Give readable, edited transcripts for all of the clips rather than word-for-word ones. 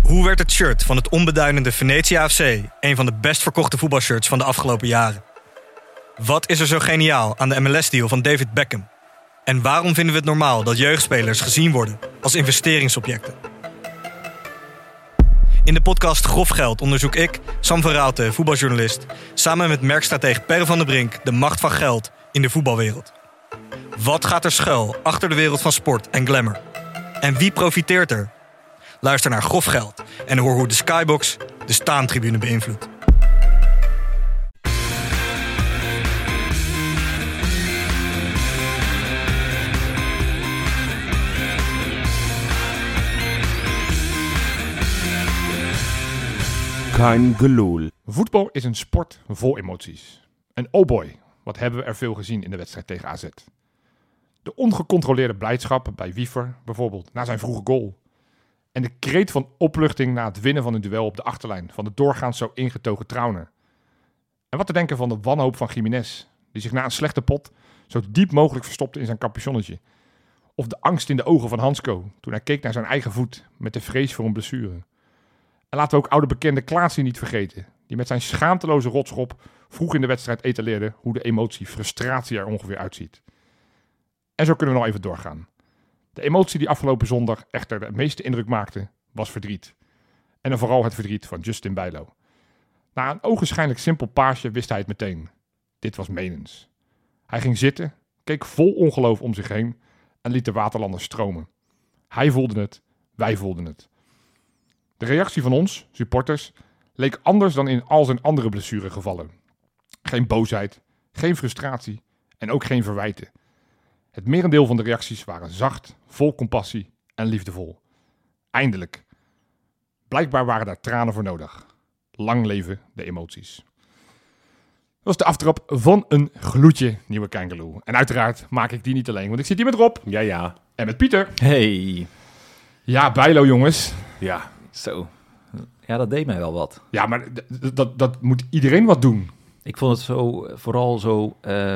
Hoe werd het shirt van het onbeduidende Venetia FC een van de best verkochte voetbalshirts van de afgelopen jaren? Wat is er zo geniaal aan de MLS-deal van David Beckham? En waarom vinden we het normaal dat jeugdspelers gezien worden als investeringsobjecten? In de podcast Grof Geld onderzoek ik, Sam van Raalte, voetbaljournalist, samen met merkstratege Per van der Brink de macht van geld in de voetbalwereld. Wat gaat er schuil achter de wereld van sport en glamour? En wie profiteert er? Luister naar Grof Geld en hoor hoe de Skybox de staantribune beïnvloedt. Kein gelul. Voetbal is een sport vol emoties. En oh boy, wat hebben we er veel gezien in de wedstrijd tegen AZ. De ongecontroleerde blijdschap bij Wiever, bijvoorbeeld, na zijn vroege goal. En de kreet van opluchting na het winnen van een duel op de achterlijn van de doorgaans zo ingetogen Trauner. En wat te denken van de wanhoop van Gimenez, die zich na een slechte pot zo diep mogelijk verstopte in zijn capuchonnetje. Of de angst in de ogen van Hansko toen hij keek naar zijn eigen voet met de vrees voor een blessure. En laten we ook oude bekende Klaasje niet vergeten, die met zijn schaamteloze rotschop vroeg in de wedstrijd etaleerde hoe de emotie frustratie er ongeveer uitziet. En zo kunnen we nog even doorgaan. De emotie die afgelopen zondag echter de meeste indruk maakte, was verdriet. En dan vooral het verdriet van Justin Bijlo. Na een ogenschijnlijk simpel paasje wist hij het meteen. Dit was menens. Hij ging zitten, keek vol ongeloof om zich heen en liet de waterlanders stromen. Hij voelde het, wij voelden het. De reactie van ons, supporters, leek anders dan in al zijn andere blessuregevallen. Geen boosheid, geen frustratie en ook geen verwijten. Het merendeel van de reacties waren zacht, vol compassie en liefdevol. Eindelijk. Blijkbaar waren daar tranen voor nodig. Lang leven de emoties. Dat was de aftrap van een gloedje nieuwe Kangaloo. En uiteraard maak ik die niet alleen, want ik zit hier met Rob. Ja. En met Pieter. Hey. Ja, Bijlo jongens. Ja. Zo. Ja, dat deed mij wel wat. Ja, maar dat moet iedereen wat doen. Ik vond het zo, vooral zo...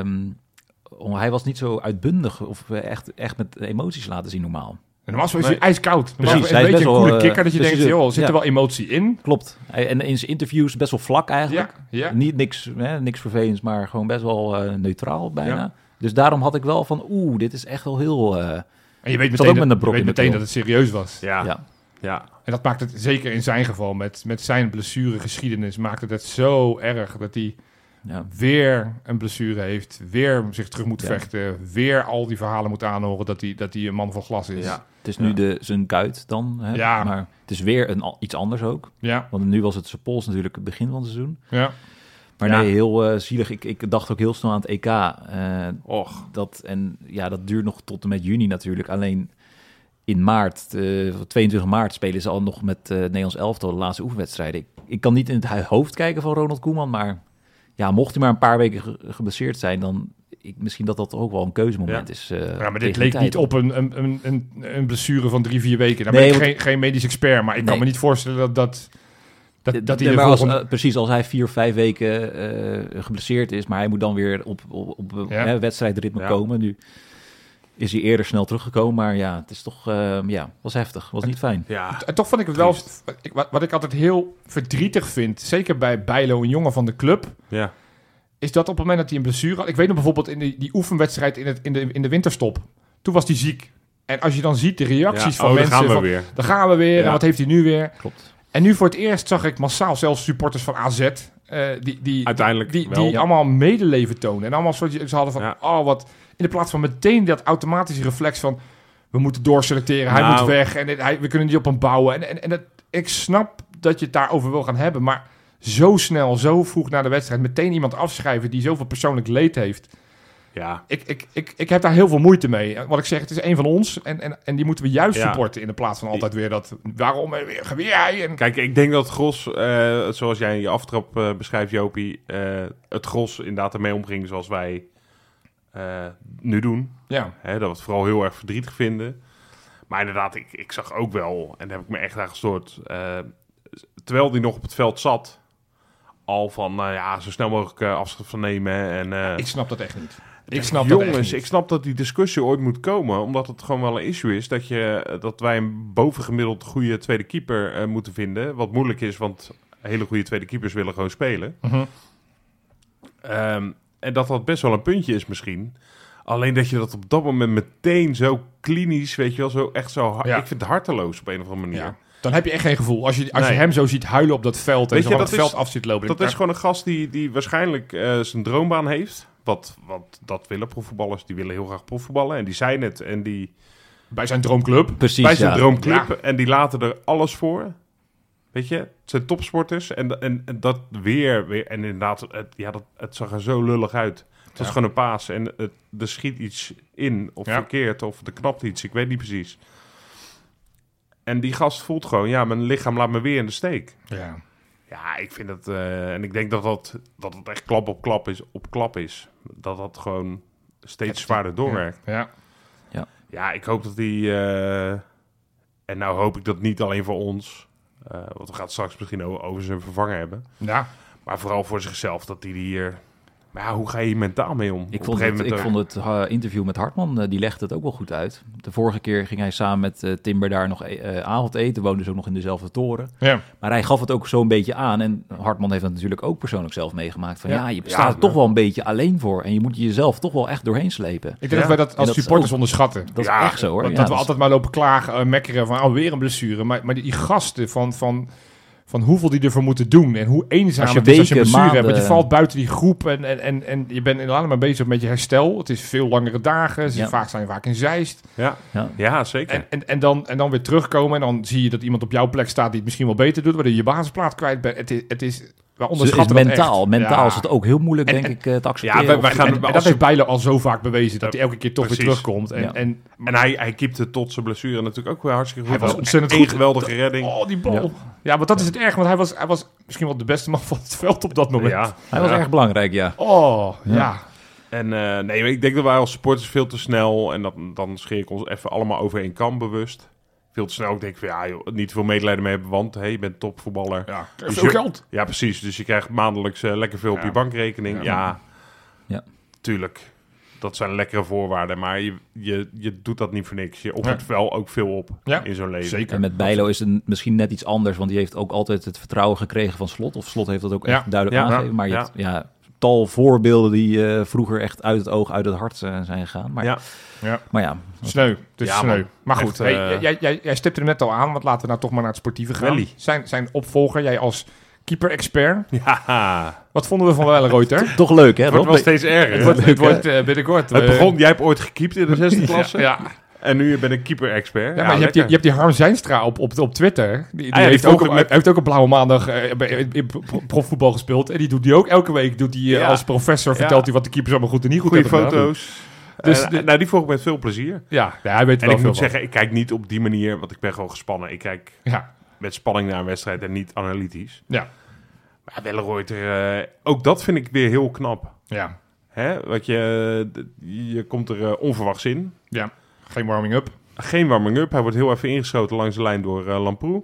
hij was niet zo uitbundig of echt met emoties laten zien normaal. En normaal is hij ijskoud. Precies, Normaal hij is een beetje best een wel, coole kikker dat je dus denkt, joh, zit er wel emotie in? Klopt. En in zijn interviews best wel vlak eigenlijk. Ja. Niet niks vervelends, maar gewoon best wel neutraal bijna. Ja. Dus daarom had ik wel van, dit is echt wel heel... En je weet ook met meteen, een brok in de keel. dat het serieus was. Ja. En dat maakt het, zeker in zijn geval, met zijn blessuregeschiedenis, maakt het zo erg dat hij weer een blessure heeft, weer zich terug moet vechten, weer al die verhalen moet aanhoren dat hij een man van glas is. Ja. Het is nu zijn kuit dan, hè? Ja. Maar het is weer iets anders ook. Ja. Want nu was het zijn pols natuurlijk het begin van het seizoen. Ja. Maar nee, heel zielig. Ik dacht ook heel snel aan het EK. Dat duurt nog tot en met juni natuurlijk. Alleen in maart, 22 maart, spelen ze al nog met Nederlands elftal de laatste oefenwedstrijden. Ik kan niet in het hoofd kijken van Ronald Koeman, maar ja, mocht hij maar een paar weken geblesseerd zijn, dan misschien dat ook wel een keuzemoment is. Maar dit leek niet op een blessure van 3-4 weken. Daar ben ik geen medisch expert, maar ik kan me niet voorstellen dat hij precies, als hij 4-5 weken geblesseerd is, maar hij moet dan weer op wedstrijdritme komen. Nu is hij eerder snel teruggekomen, maar ja, het is toch, was heftig, was niet fijn. Ja. En toch vond ik het wel, wat ik altijd heel verdrietig vind, zeker bij Bijlo, een jongen van de club, is dat op het moment dat hij een blessure had, ik weet nog bijvoorbeeld in die oefenwedstrijd in de winterstop, toen was hij ziek. En als je dan ziet de reacties van mensen, dan gaan we weer, en wat heeft hij nu weer? Klopt. En nu voor het eerst zag ik massaal zelfs supporters van AZ, die allemaal medeleven tonen. En allemaal ze hadden van, wat... In de plaats van meteen dat automatische reflex van, we moeten doorselecteren, hij moet weg en we kunnen niet op hem bouwen. En ik snap dat je het daarover wil gaan hebben, maar zo snel, zo vroeg na de wedstrijd, meteen iemand afschrijven die zoveel persoonlijk leed heeft. Ja. Ik heb daar heel veel moeite mee. Wat ik zeg, het is een van ons en die moeten we juist supporten in de plaats van altijd weer dat, waarom weer hij? Kijk, ik denk dat het gros, zoals jij in je aftrap beschrijft, Jopie, het gros inderdaad ermee omging zoals wij nu doen. Ja. Dat we het vooral heel erg verdrietig vinden. Maar inderdaad, ik zag ook wel, en daar heb ik me echt aan gestoord, terwijl hij nog op het veld zat, al van, zo snel mogelijk afscheid van nemen. En, ik snap dat echt niet. Ik snap dat echt Jongens, niet. ik snap dat die discussie ooit moet komen, omdat het gewoon wel een issue is dat wij een bovengemiddeld goede tweede keeper moeten vinden. Wat moeilijk is, want hele goede tweede keepers willen gewoon spelen. Mhm. En dat best wel een puntje is misschien. Alleen dat je dat op dat moment meteen zo klinisch, weet je wel, zo echt zo... Ja. Ik vind het harteloos op een of andere manier. Ja. Dan heb je echt geen gevoel. Als je Nee. hem zo ziet huilen op dat veld en Weet zo je, van het dat is- veld af zit lopen. Dat is gewoon een gast die waarschijnlijk zijn droombaan heeft. Wat dat willen profvoetballers. Die willen heel graag profvoetballen. En die zijn het. En die bij zijn droomclub. Precies, bij zijn ja. droomclub. Ja. En die laten er alles voor. Weet je, het zijn topsporters. En dat weer. En inderdaad, het zag er zo lullig uit. Het was gewoon een paas. En er schiet iets in. Of verkeerd. Of er knapt iets. Ik weet niet precies. En die gast voelt gewoon... Ja, mijn lichaam laat me weer in de steek. Ja. Ja, ik vind het... en ik denk dat het echt klap op klap is. Dat gewoon steeds zwaarder doorwerkt. Ja. Ja, ik hoop dat hij... en nou hoop ik dat niet alleen voor ons... want we gaan het straks misschien over zijn vervanger hebben. Ja. Maar vooral voor zichzelf, dat hij hier... Maar ja, hoe ga je hier mentaal mee om? Ik Op een gegeven moment vond het interview met Hartman, die legde het ook wel goed uit. De vorige keer ging hij samen met Timber daar nog avondeten. Woonden ze ook nog in dezelfde toren. Ja. Maar hij gaf het ook zo'n beetje aan. En Hartman heeft dat natuurlijk ook persoonlijk zelf meegemaakt. Van Ja. je staat er toch wel een beetje alleen voor. En je moet jezelf toch wel echt doorheen slepen. Ik denk dat wij dat als En dat is supporters ook- onderschatten. Dat Ja, is echt zo hoor. Dat Ja, we dus- altijd maar lopen klagen, mekkeren van weer een blessure. Maar die gasten van hoeveel die ervoor moeten doen en hoe eenzaam Als je het is als je een weken, blessure hebt. Want je maanden- valt buiten die groep en je bent alleen maar bezig met je herstel. Het is veel langere dagen. Ze Ja. zijn vaak in Zeist. Ja, zeker. En dan weer terugkomen en dan zie je dat iemand op jouw plek staat die het misschien wel beter doet, waardoor je je basisplaats kwijt bent. Het is we onderschatten dat mentaal. echt. Mentaal Ja. is het ook heel moeilijk, En- denk ik, te accepteren. Ja, wij Of- gaan- En dat heeft Bijlo al zo vaak bewezen, dat hij elke keer toch weer Precies. terugkomt. Ja. En hij keepte tot zijn blessure natuurlijk ook weer hartstikke goed. Hij was Had ontzettend één goed. geweldige redding. Oh, die bal. Ja, maar dat is het erg, want hij was misschien wel de beste man van het veld op dat moment. Ja. Hij was erg belangrijk, ja. Oh, ja. En nee, ik denk dat wij als supporters veel te snel... en dan scheer ik ons even allemaal over één kam bewust. Veel te snel. Ik denk van ja, joh, niet veel medelijden mee hebben, want hey, je bent topvoetballer. Ja, Dus veel je- geld. Ja, precies. Dus je krijgt maandelijks lekker veel op Ja. je bankrekening. Ja. Ja, Ja. tuurlijk. Dat zijn lekkere voorwaarden, maar je doet dat niet voor niks. Je offert Ja. wel ook veel op Ja, in zo'n leven. zeker. En met Bijlo is het misschien net iets anders, want die heeft ook altijd het vertrouwen gekregen van Slot. Of Slot heeft dat ook Ja. echt duidelijk Ja. aangegeven. Maar je Ja. hebt tal voorbeelden die vroeger echt uit het oog, uit het hart zijn gegaan. Maar Ja. maar ja, Sneu. Het is Ja, sneu. man. Maar goed, Echt, hey, jij stipte er net al aan, want laten we nou toch maar naar het sportieve gaan. Welly. Zijn opvolger, jij als keeper-expert. Ja, Wat vonden we van Wellenreuter? toch leuk hè het wordt Rob? wel steeds erger. Het wordt binnenkort. Het begon, jij hebt ooit gekiept in de 6e klasse. Ja, En nu ben ik keeper-expert. ja, maar je hebt die Harm Zijnstra op Twitter. Die ja, die heeft, volgt ook, hem met- heeft ook op Blauwe Maandag in profvoetbal gespeeld. En die doet die ook elke week. Doet die, Ja. als professor Ja. vertelt hij wat de keepers allemaal goed en niet goed Goede hebben gedaan. foto's. Dus Nou, die volg ik met veel plezier. Ja, hij weet er En wel ik veel moet van. zeggen, ik kijk niet op die manier, want ik ben gewoon gespannen. Ik kijk Ja, met spanning naar een wedstrijd en niet analytisch. ja, Maar Wellenreuter, ook dat vind ik weer heel knap. ja, Hè? Want je komt er onverwachts in. ja. Geen warming-up. Geen warming-up. Hij wordt heel even ingeschoten langs de lijn door Lamproe.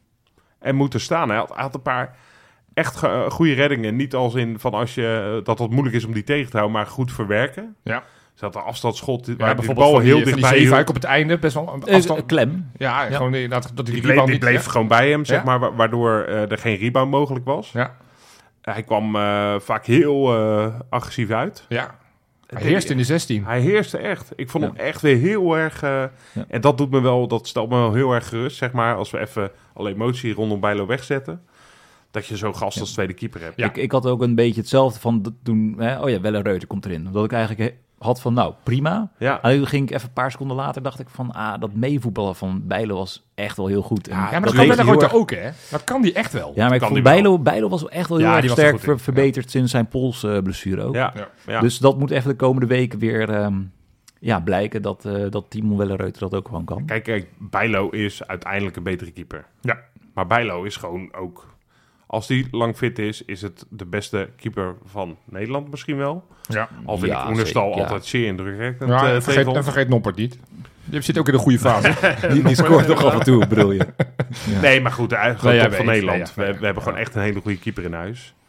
En moet er staan. Hij had een paar echt goede reddingen. Niet als in van als je dat het moeilijk is om die tegen te houden, maar goed verwerken. Ja. Ze had een afstandsschot waar Ja, die bijvoorbeeld bal van heel die dichtbij Zeefuik hield. op het einde. Best wel een afstand. Klem. Ja, Ja. gewoon dat die Die rebound bleef niet... gewoon bij hem, zeg Ja. maar, waardoor er geen rebound mogelijk was. Ja, Hij kwam vaak heel agressief uit. ja. Hij heerst in de 16. Hij heerste echt. Ik vond Ja. hem echt weer heel erg... En dat doet me wel, dat stelt me wel heel erg gerust, zeg maar. Als we even alle emotie rondom Bijlo wegzetten. Dat je zo'n gast als tweede keeper hebt. Ja. Ik had ook een beetje hetzelfde van toen, Wellenreuter komt erin. Omdat ik eigenlijk had van, nou, prima. Ja. En toen ging ik even een paar seconden later, dacht ik van, dat meevoetballen van Bijlo was echt wel heel goed. En Ja, maar dat dat kan leek heel Wellenreuter erg- ook, hè? Dat kan die echt wel. Ja, maar ik Kan vond die wel. Bijlo was echt wel heel Ja, erg die was er sterk goed in. verbeterd sinds zijn polsblessure ook. Ja. Ja. Ja. Dus dat moet even de komende weken weer blijken dat Timo Wellenreuter dat ook gewoon kan. Kijk, Bijlo is uiteindelijk een betere keeper. Ja. Maar Bijlo is gewoon ook... Als die lang fit is het de beste keeper van Nederland misschien wel. Ja. Al vind Ja, ik Oenerstal zeker, ja. altijd zeer indrukwekkend. Ja, tegen ons. vergeet Noppert niet. Je zit ook in de goede fase. Die scoort toch af en toe, bedoel je? Nee, maar goed, eigenlijk Nee, top jij van weet. Nederland. Nee, ja. We hebben gewoon echt een hele goede keeper in huis.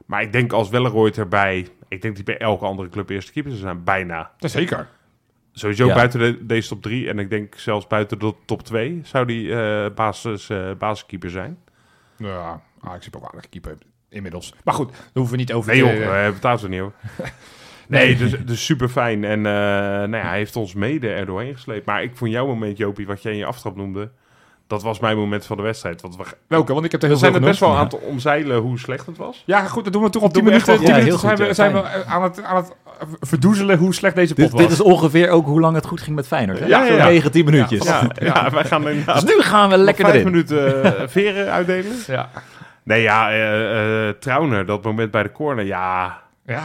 Maar ik denk als Welleroyd erbij... Ik denk die bij elke andere club eerste keeper zou zijn. Bijna. Zeker. Sowieso buiten deze top 3. En ik denk zelfs buiten de top 2 zou die basiskeeper zijn. Ja, Ajax heeft ook een aardige keeper inmiddels. Maar goed, daar hoeven we niet over Nee te... joh, we hebben het daar zo niet over. Nee, dus super fijn. En hij heeft ons mede er doorheen gesleept. Maar ik vond jouw moment, Jopie, wat jij in je aftrap noemde... Dat was mijn moment van de wedstrijd. Want Welke? Want ik heb er we heel zijn veel er best wel genoemd. aan het omzeilen hoe slecht het was. Ja, goed, dat doen we toch op 10 Doen we echt minuten. wel 10 goed. minuten Ja, heel zijn goed, we, ja, zijn we aan het verdoezelen hoe slecht deze pot was. Dit is ongeveer ook hoe lang het goed ging met Feyenoord. Hè? Ja, Zo'n ja. 9, 10 minuutjes. Ja, wij gaan inderdaad Dus nu gaan we lekker 5 erin. minuten veren uitdelen. Ja. Nee, Trauner, dat moment bij de corner. Ja,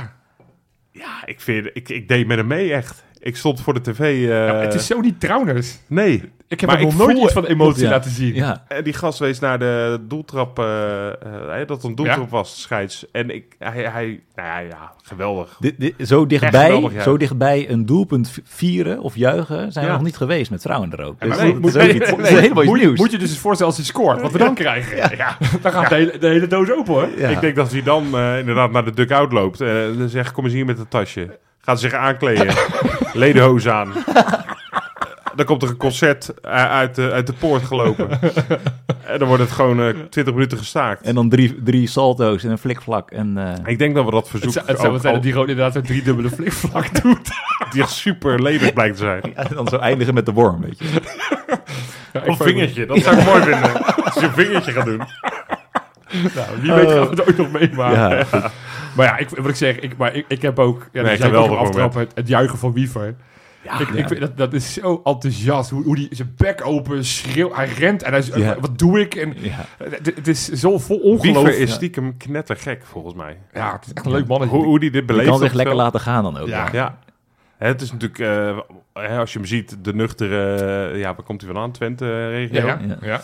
ik deed met hem mee echt. Ik stond voor de tv. Het is zo niet Trauners. Nee. Ik heb Maar hem nog ik nooit voel- iets van emotie Ja. laten zien. Ja. Die gast wees naar de doeltrap. Dat een doeltrap was, scheids. En geweldig. Zo geweldig, ja. dichtbij een doelpunt vieren of juichen zijn we Ja. nog niet geweest met Trouwen er ook. Ja, Dus maar dat is nee, ook iets- nee, dat is helemaal iets nieuws. Moet je dus eens voorstellen als hij scoort, wat we dan krijgen. Ja. Dan gaat de hele doos open hoor. Ja. Ik denk dat hij dan inderdaad naar de dugout loopt. Dan zegt, kom eens hier met het tasje. Gaat zich aankleden. Ledenhoos aan. Dan komt er een concert uit de poort gelopen. En dan wordt het gewoon 20 minuten gestaakt. En dan drie salto's en een flikvlak. En, Ik denk dat we dat verzoek... Het zou wel zijn dat die gewoon inderdaad een 3-dubbele flikvlak doet. die echt super ledig blijkt te zijn. en dan zo eindigen met de worm, weet je. Of een vingertje, dat zou ik mooi vinden. Als je een vingertje gaat doen. Nou, wie weet gaan we het ooit nog meemaken. Ja, goed. Maar ja, wat ik zeg, ik heb ook... Ja, Nee, dat geweldig aftrappen, het juigen van Wiever. Ja, Ik vind dat is zo enthousiast. Hoe die zijn bek open schreeuwt. Hij rent en hij zegt, Ja. wat doe ik? En Ja. het is zo vol ongeloof. Wiever is stiekem knettergek, volgens mij. Ja, het is echt een leuk mannetje. Hoe die dit Je beleeft. kan op zich het lekker veld. laten gaan dan ook. Ja. Ja. Ja. Het is natuurlijk, als je hem ziet, de nuchtere... waar komt hij vandaan? Twente-regio. Ja. Ja.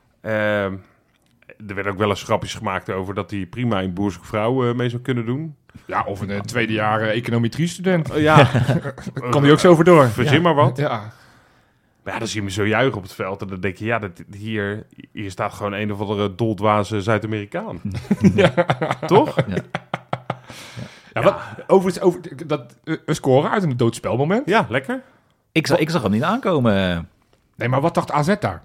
Er werden ook wel eens grapjes gemaakt over dat hij prima in Boerse Vrouw mee zou kunnen doen. Ja, of een tweede jaar econometrie-student. Ja, Kan hij ook zo over door. verzin maar wat. Ja. Maar ja, dan zie je me zo juichen op het veld. En dan denk je, hier staat gewoon een of andere doldwaze Zuid-Amerikaan. Toch? Ja, wat, overigens, we scoren uit een doodspelmoment. Ja, lekker. Ik zag hem niet aankomen. Nee, maar wat dacht AZ daar?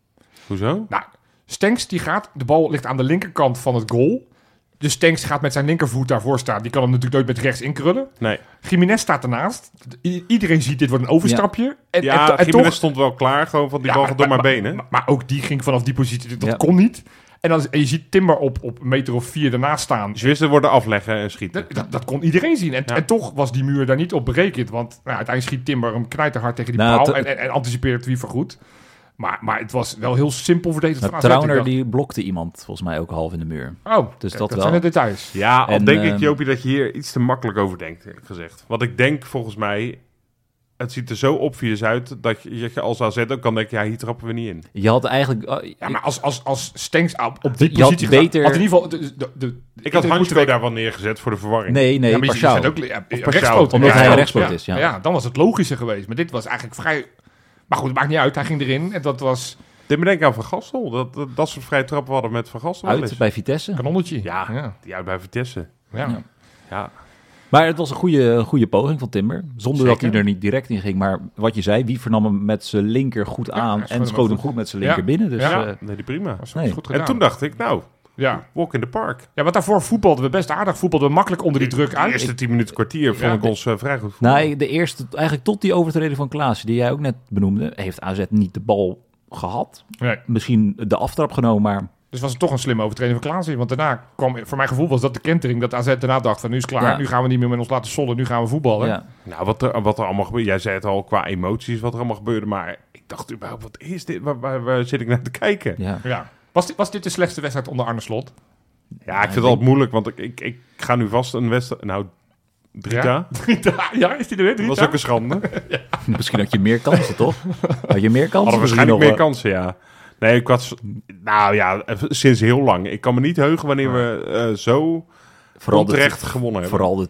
Hoezo? Nou, Stenks die gaat, de bal ligt aan de linkerkant van het goal. Dus Stenks gaat met zijn linkervoet daarvoor staan. Die kan hem natuurlijk nooit met rechts inkrullen. Nee. Jiménez staat ernaast. Iedereen ziet dit wordt een overstapje. En Jiménez toch, stond wel klaar, gewoon van die bal gaat door mijn benen. Maar ook die ging vanaf die positie. Dat Ja. kon niet. En je ziet Timber op een meter of 4 daarnaast staan. Dus wisten worden afleggen en schieten. Dat kon iedereen zien. Ja. En toch was die muur daar niet op berekend. Want uiteindelijk schiet Timber hem knijterhard tegen die Nou, paal. En anticipeert Wiever goed. Maar het was wel heel simpel verdedigd van AZ. Ik Trauner dacht, die blokte iemand volgens mij ook half in de muur. Oh, Dus kijk, dat wel. zijn de details. Ja, al En, denk ik, Jopie, dat je hier iets te makkelijk over denkt, eerlijk gezegd. Want ik denk volgens mij, het ziet er zo obvious uit dat je als AZ ook kan denken, hier trappen we niet in. Je had eigenlijk... Ja, maar als Stenks op die Je had positie beter- had in ieder geval... Ik had Hansko daar wel neergezet voor de verwarring. Nee, Ja, maar je Partiaal. zet ook Partiaal. rechtspoot. Omdat hij rechtspoot is, ja. Ja, dan was het logischer geweest. Maar dit was eigenlijk vrij... Maar goed, het maakt niet uit. Hij ging erin en dat was Dit me denken aan Van Gastel. Dat soort vrije trappen hadden met Van Gastel wel Uit eens. bij Vitesse. een kanonnetje. Ja. Die uit bij Vitesse. Ja. Ja. Maar het was een goede poging van Timber. Zonder dat Zeker. hij er niet direct in ging. Maar wat je zei, wie vernam hem met zijn linker goed aan. hij schoot En hem schoot hem goed. goed met zijn Ja. linker binnen. Dus Ja. Nee, die prima. Was Nee. goed gedaan. En toen dacht ik, Ja. walk in the park. Ja, want daarvoor voetbalden we best aardig. Voetbalden we makkelijk onder die druk De uit. eerste 10 minuten kwartier vond Ja. ik ons vrij goed voetbal. nou, de eerste, eigenlijk tot die overtreding van Klaassen, die jij ook net benoemde, heeft AZ niet de bal gehad. Nee. Misschien de aftrap genomen, maar Dus was het toch een slimme overtreding van Klaassen. Want daarna kwam, voor mijn gevoel was dat de kentering. Dat AZ daarna dacht van nu is het klaar. Ja. Nu gaan we niet meer met ons laten sollen. Nu gaan we voetballen. ja. Nou, wat er allemaal gebeurde. Jij zei het al qua emoties wat er allemaal gebeurde. Maar ik dacht überhaupt, wat is dit? Waar zit ik naar te kijken? ja. Ja. Was dit de slechtste wedstrijd onder Arne Slot? Ja, ik vind het altijd moeilijk. Want ik ga nu vast een wedstrijd... Nou, 3K. Ja? Ja, is die er weer? Dat was ook een schande. Misschien had je meer kansen, toch? Had je meer kansen? Hadden waarschijnlijk Misschien nog meer wel- kansen, ja. Nee, ik was... Nou ja, sinds heel lang. Ik kan me niet heugen wanneer we zo Vooral onterecht gewonnen hebben. Vooral de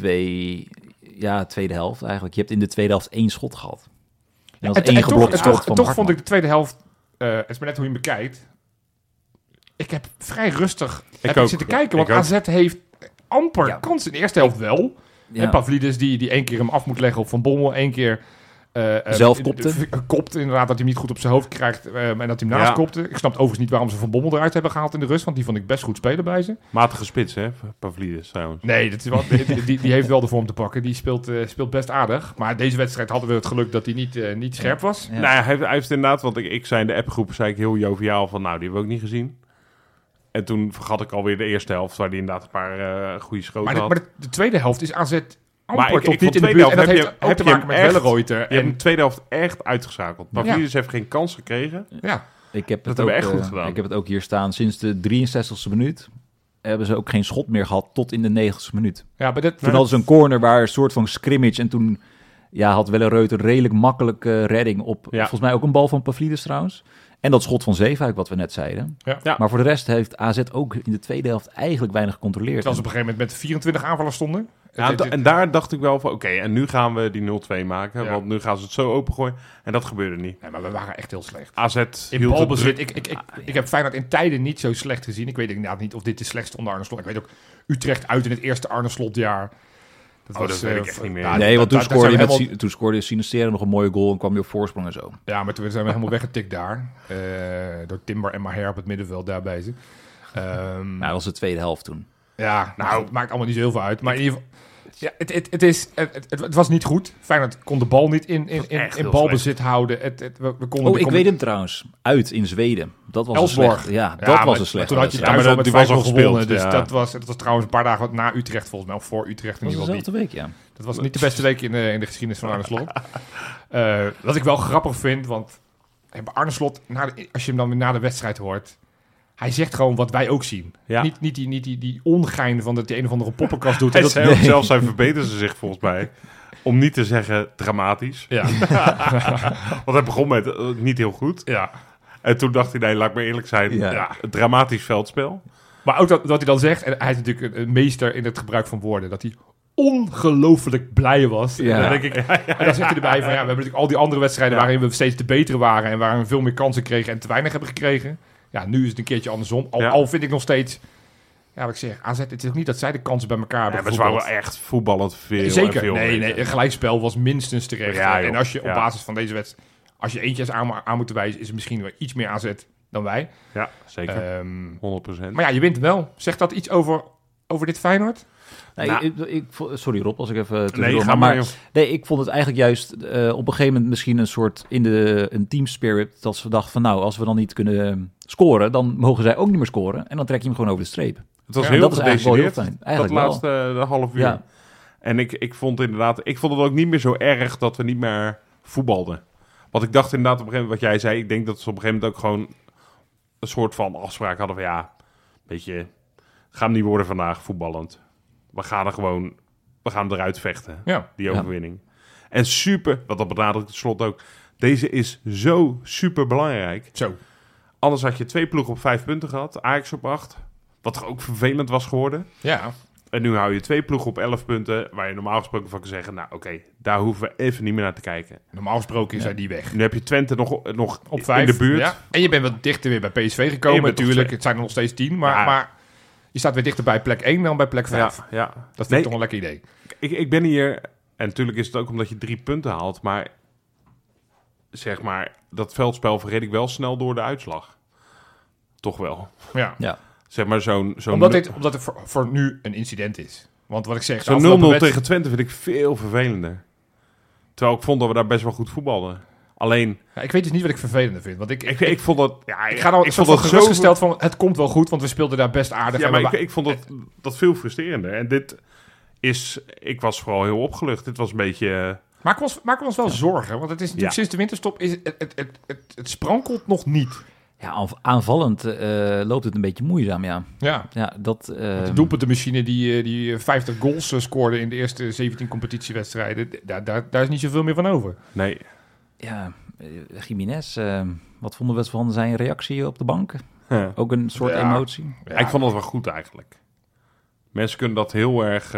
tweede helft eigenlijk. Je hebt in de tweede helft 1 schot gehad. En dat was één geblokte schot van toch Hartman. vond ik de tweede helft... het is maar net hoe je hem bekijkt. Ik heb vrij rustig ook. zitten kijken. Want Ik ook. AZ heeft amper kans. In de eerste helft wel. Ja. En Pavlidis die 1 keer hem af moet leggen op Van Bommel. 1 keer Zelf kopte. Kopt inderdaad, dat hij hem niet goed op zijn hoofd krijgt. En dat hij hem naast kopte. Ik snap overigens niet waarom ze Van Bommel eruit hebben gehaald in de rust. Want die vond ik best goed spelen bij ze. Matige spits, hè? Pavlidis trouwens. Nee, dat is wel, die heeft wel de vorm te pakken. Die speelt best aardig. Maar deze wedstrijd hadden we het geluk dat hij niet scherp was. Ja. Nou ja, hij heeft inderdaad, want ik zei in de appgroep, zei ik heel joviaal van, nou, die hebben we ook niet gezien. En toen vergat ik alweer de eerste helft, waar hij inderdaad een paar goede schoten had. Maar de tweede helft is AZ Maar amper ik tot vond niet in de tweede buurt. En dat helft heeft heb ook te je maken met hem echt- Wellenreuter. Je hebt de tweede helft echt uitgeschakeld. Pavlidis heeft geen kans gekregen. Ja, Ik heb Dat het hebben ook, we echt goed gedaan. Ik heb het ook hier staan. Sinds de 63e minuut hebben ze ook geen schot meer gehad tot in de 90e minuut. ja, maar Toen hadden ze een corner waar een soort van scrimmage. En toen had Wellenreuter redelijk makkelijke redding op. Ja. Volgens mij ook een bal van Pavlidis trouwens. En dat schot van Zeefuik, wat we net zeiden. Ja. Maar voor de rest heeft AZ ook in de tweede helft eigenlijk weinig gecontroleerd. terwijl ze op een gegeven moment met 24 aanvallers stonden. Ja, en daar dacht ik wel van, oké, en nu gaan we die 0-2 maken. Ja. Want nu gaan ze het zo opengooien. En dat gebeurde niet. Nee, maar we waren echt heel slecht. AZ In hield het balbezit, druk. ik heb Feyenoord in tijden niet zo slecht gezien. Ik weet inderdaad niet of dit de slechtste onder Arne Slot. Ik weet ook Utrecht uit in het eerste Arne Slotjaar. Dat weet ik echt niet meer. ja, nee, want toen daar scoorde, zijn je we met, helemaal- toen scoorde Sinistera nog een mooie goal en kwam je op voorsprong en zo. Ja, maar toen zijn we helemaal weggetikt daar. Door Timber en Maher op het middenveld daarbij. Nou, dat was de tweede helft toen. Ja, nou, het maakt allemaal niet zo heel veel uit. Maar in ieder geval, ja, het was niet goed. Feyenoord kon de bal niet in echt heel balbezit houden. We konden, Oh, ik weet hem trouwens. Uit in Zweden. Dat was Elsborg. een slecht. Ja, Ja, dat maar was een slecht. Toen had je Ja, thuis maar al dat- met die was 5-0 al gespeeld, gewonnen. Dus ja. dat was trouwens een paar dagen na Utrecht volgens mij. Of voor Utrecht in Dat ieder was geval. dezelfde week, ja. Dat was niet de beste week in de geschiedenis van Arne Slot. Wat ik wel grappig vind, want bij Arne Slot, als je hem dan weer na de wedstrijd hoort, hij zegt gewoon wat wij ook zien. Ja. Niet die ongein van dat hij een of andere poppenkast doet. Hij En dat, zei ook zelfs, hij verbeterde ze zich volgens mij. Om niet te zeggen dramatisch. ja, Want hij begon met niet heel goed. ja. En toen dacht hij, nee, laat ik maar eerlijk zijn. Ja. Ja, een dramatisch veldspel. Maar ook dat hij dan zegt, en hij is natuurlijk een meester in het gebruik van woorden, dat hij ongelooflijk blij was. Ja. En dan denk ik, en dan zegt hij erbij van, ja, we hebben natuurlijk al die andere wedstrijden Ja. waarin we steeds te betere waren en waarin we veel meer kansen kregen en te weinig hebben gekregen. Ja, nu is het een keertje andersom. Ja. Al vind ik nog steeds, ja, wat ik zeg, AZ, het is ook niet dat zij de kansen bij elkaar hebben Ja, maar ze waren gevoetbald. wel echt voetballend veel. en Zeker, veel nee, beter. een gelijkspel was minstens terecht. Ja, joh. En als je op Ja. basis van deze wedstrijd, als je eentje aan moet wijzen, is het misschien wel iets meer AZ dan wij. Ja, zeker. 100%. Maar ja, je wint wel. Zegt dat iets over dit Feyenoord? Nee, Nou. sorry Rob, als ik even Nee, tussendoor ga ga, maar, joh. nee, ik vond het eigenlijk juist op een gegeven moment misschien een soort een team spirit, dat ze dachten van nou, als we dan niet kunnen scoren, dan mogen zij ook niet meer scoren en dan trek je hem gewoon over de streep. Het was Ja, heel dat is eigenlijk wel heel gedecideerd, fijn. Eigenlijk dat laatste de half uur. Ja. En ik vond inderdaad, ik vond het ook niet meer zo erg dat we niet meer voetbalden. Want ik dacht inderdaad op een gegeven moment, wat jij zei, ik denk dat ze op een gegeven moment ook gewoon een soort van afspraak hadden van ja, weet je, gaat hem niet worden vandaag voetballend. We gaan eruit vechten, Ja. die Ja. overwinning. En super, wat dat benadrukt het slot ook, deze is zo super belangrijk. Zo. Anders had je 2 ploegen op 5 punten gehad, Ajax op 8, wat toch ook vervelend was geworden. Ja. En nu hou je 2 ploegen op 11 punten, waar je normaal gesproken van kan zeggen, nou oké, daar hoeven we even niet meer naar te kijken. Normaal gesproken zijn die weg. Nu heb je Twente nog Op 5. in de buurt. Ja. En je bent wat dichter weer bij PSV En je gekomen. bent op Natuurlijk, 2. het zijn er nog steeds 10. Maar, Ja. maar je staat weer dichter bij plek 1 dan bij plek 5. Ja. Dat vind Nee, ik toch een lekker idee. ik ben hier, en natuurlijk is het ook omdat je 3 punten haalt, maar zeg maar, dat veldspel verreed ik wel snel door de uitslag. Toch wel. Ja. Ja. Zeg maar zo'n Omdat het voor nu een incident is. Want wat ik zeg... de zo'n afgelopen 0-0 wedstrijd- tegen Twente vind ik veel vervelender. Terwijl ik vond dat we daar best wel goed voetbalden. Alleen, Ja, ik weet dus niet wat ik vervelender vind. Want ik vond dat... Ja, ik ga dan ik soort vond van dat zo... gerustgesteld van... Het komt wel goed, want we speelden daar best aardig. Ja, En maar we- ik vond dat veel frustrerender. En dit is... Ik was vooral heel opgelucht. Dit was een beetje... Maak ons wel zorgen. Want het is natuurlijk Ja. sinds de winterstop... Het sprankelt nog niet. Ja, aanvallend loopt het een beetje moeizaam, ja. Ja. Ja, dat... De doelpuntenmachine die 50 goals scoorde in de eerste 17 competitiewedstrijden. Daar is niet zoveel meer van over. Nee. Ja, Jiménez, wat vonden we van zijn reactie op de bank? Huh. Ook een soort Ja. emotie. Ja, Ik vond dat wel goed eigenlijk. Mensen kunnen dat heel erg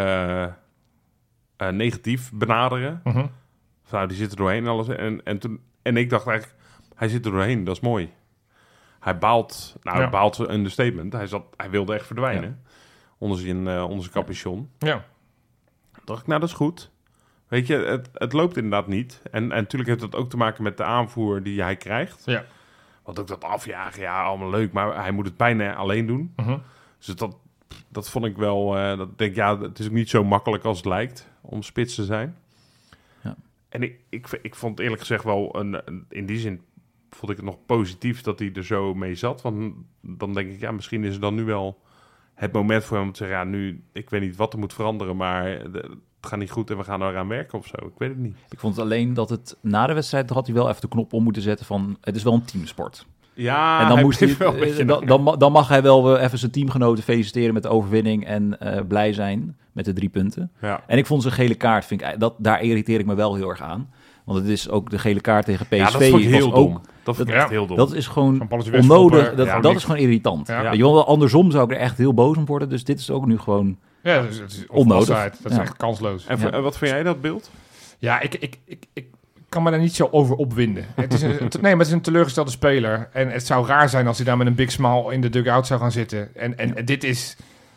negatief benaderen. Mhm. Van, nou, die zit er doorheen en alles. En ik dacht eigenlijk, hij zit er doorheen, dat is mooi. Hij baalt, Ja. hij baalt een understatement. Hij wilde echt verdwijnen. onder zijn capuchon. Ja. Dacht ik, nou, dat is goed. Weet je, het loopt inderdaad niet. En natuurlijk heeft dat ook te maken met de aanvoer die hij krijgt. Ja. Want ook dat afjagen, ja, allemaal leuk. Maar hij moet het bijna alleen doen. Dus dat vond ik wel... dat denk ja, het is ook niet zo makkelijk als het lijkt om spits te zijn. Ja. En ik vond eerlijk gezegd wel... in die zin vond ik het nog positief dat hij er zo mee zat. Want dan denk ik, ja, misschien is het dan nu wel het moment voor hem om te zeggen... ja, nu, ik weet niet wat er moet veranderen, maar... het gaat niet goed en we gaan eraan werken of zo. Ik weet het niet. Ik vond het alleen dat het na de wedstrijd had hij wel even de knop om moeten zetten van het is wel een teamsport. Ja, En dan moest hij wel een beetje dan mag hij wel even zijn teamgenoten feliciteren met de overwinning en blij zijn met de 3 punten. Ja. En ik vond zijn gele kaart, daar irriteer ik me wel heel erg aan. Want het is ook de gele kaart tegen PSV. Ja, dat vond ik heel was dom. ook, Dat vond ik Ja. echt heel dom. dat is gewoon Zo'n balletje onnodig. wegstoppen. Dat Ja, is gewoon irritant. Ja. Weet je wel, andersom zou ik er echt heel boos om worden. Dus dit is ook nu gewoon... Ja, dus het is Onnodig. offside. Dat is Ja. echt kansloos. En wat vind jij dat beeld? Ja, ik kan me daar niet zo over opwinden. Het is maar het is een teleurgestelde speler. En het zou raar zijn als hij daar met een big smile in de dugout zou gaan zitten. En dit is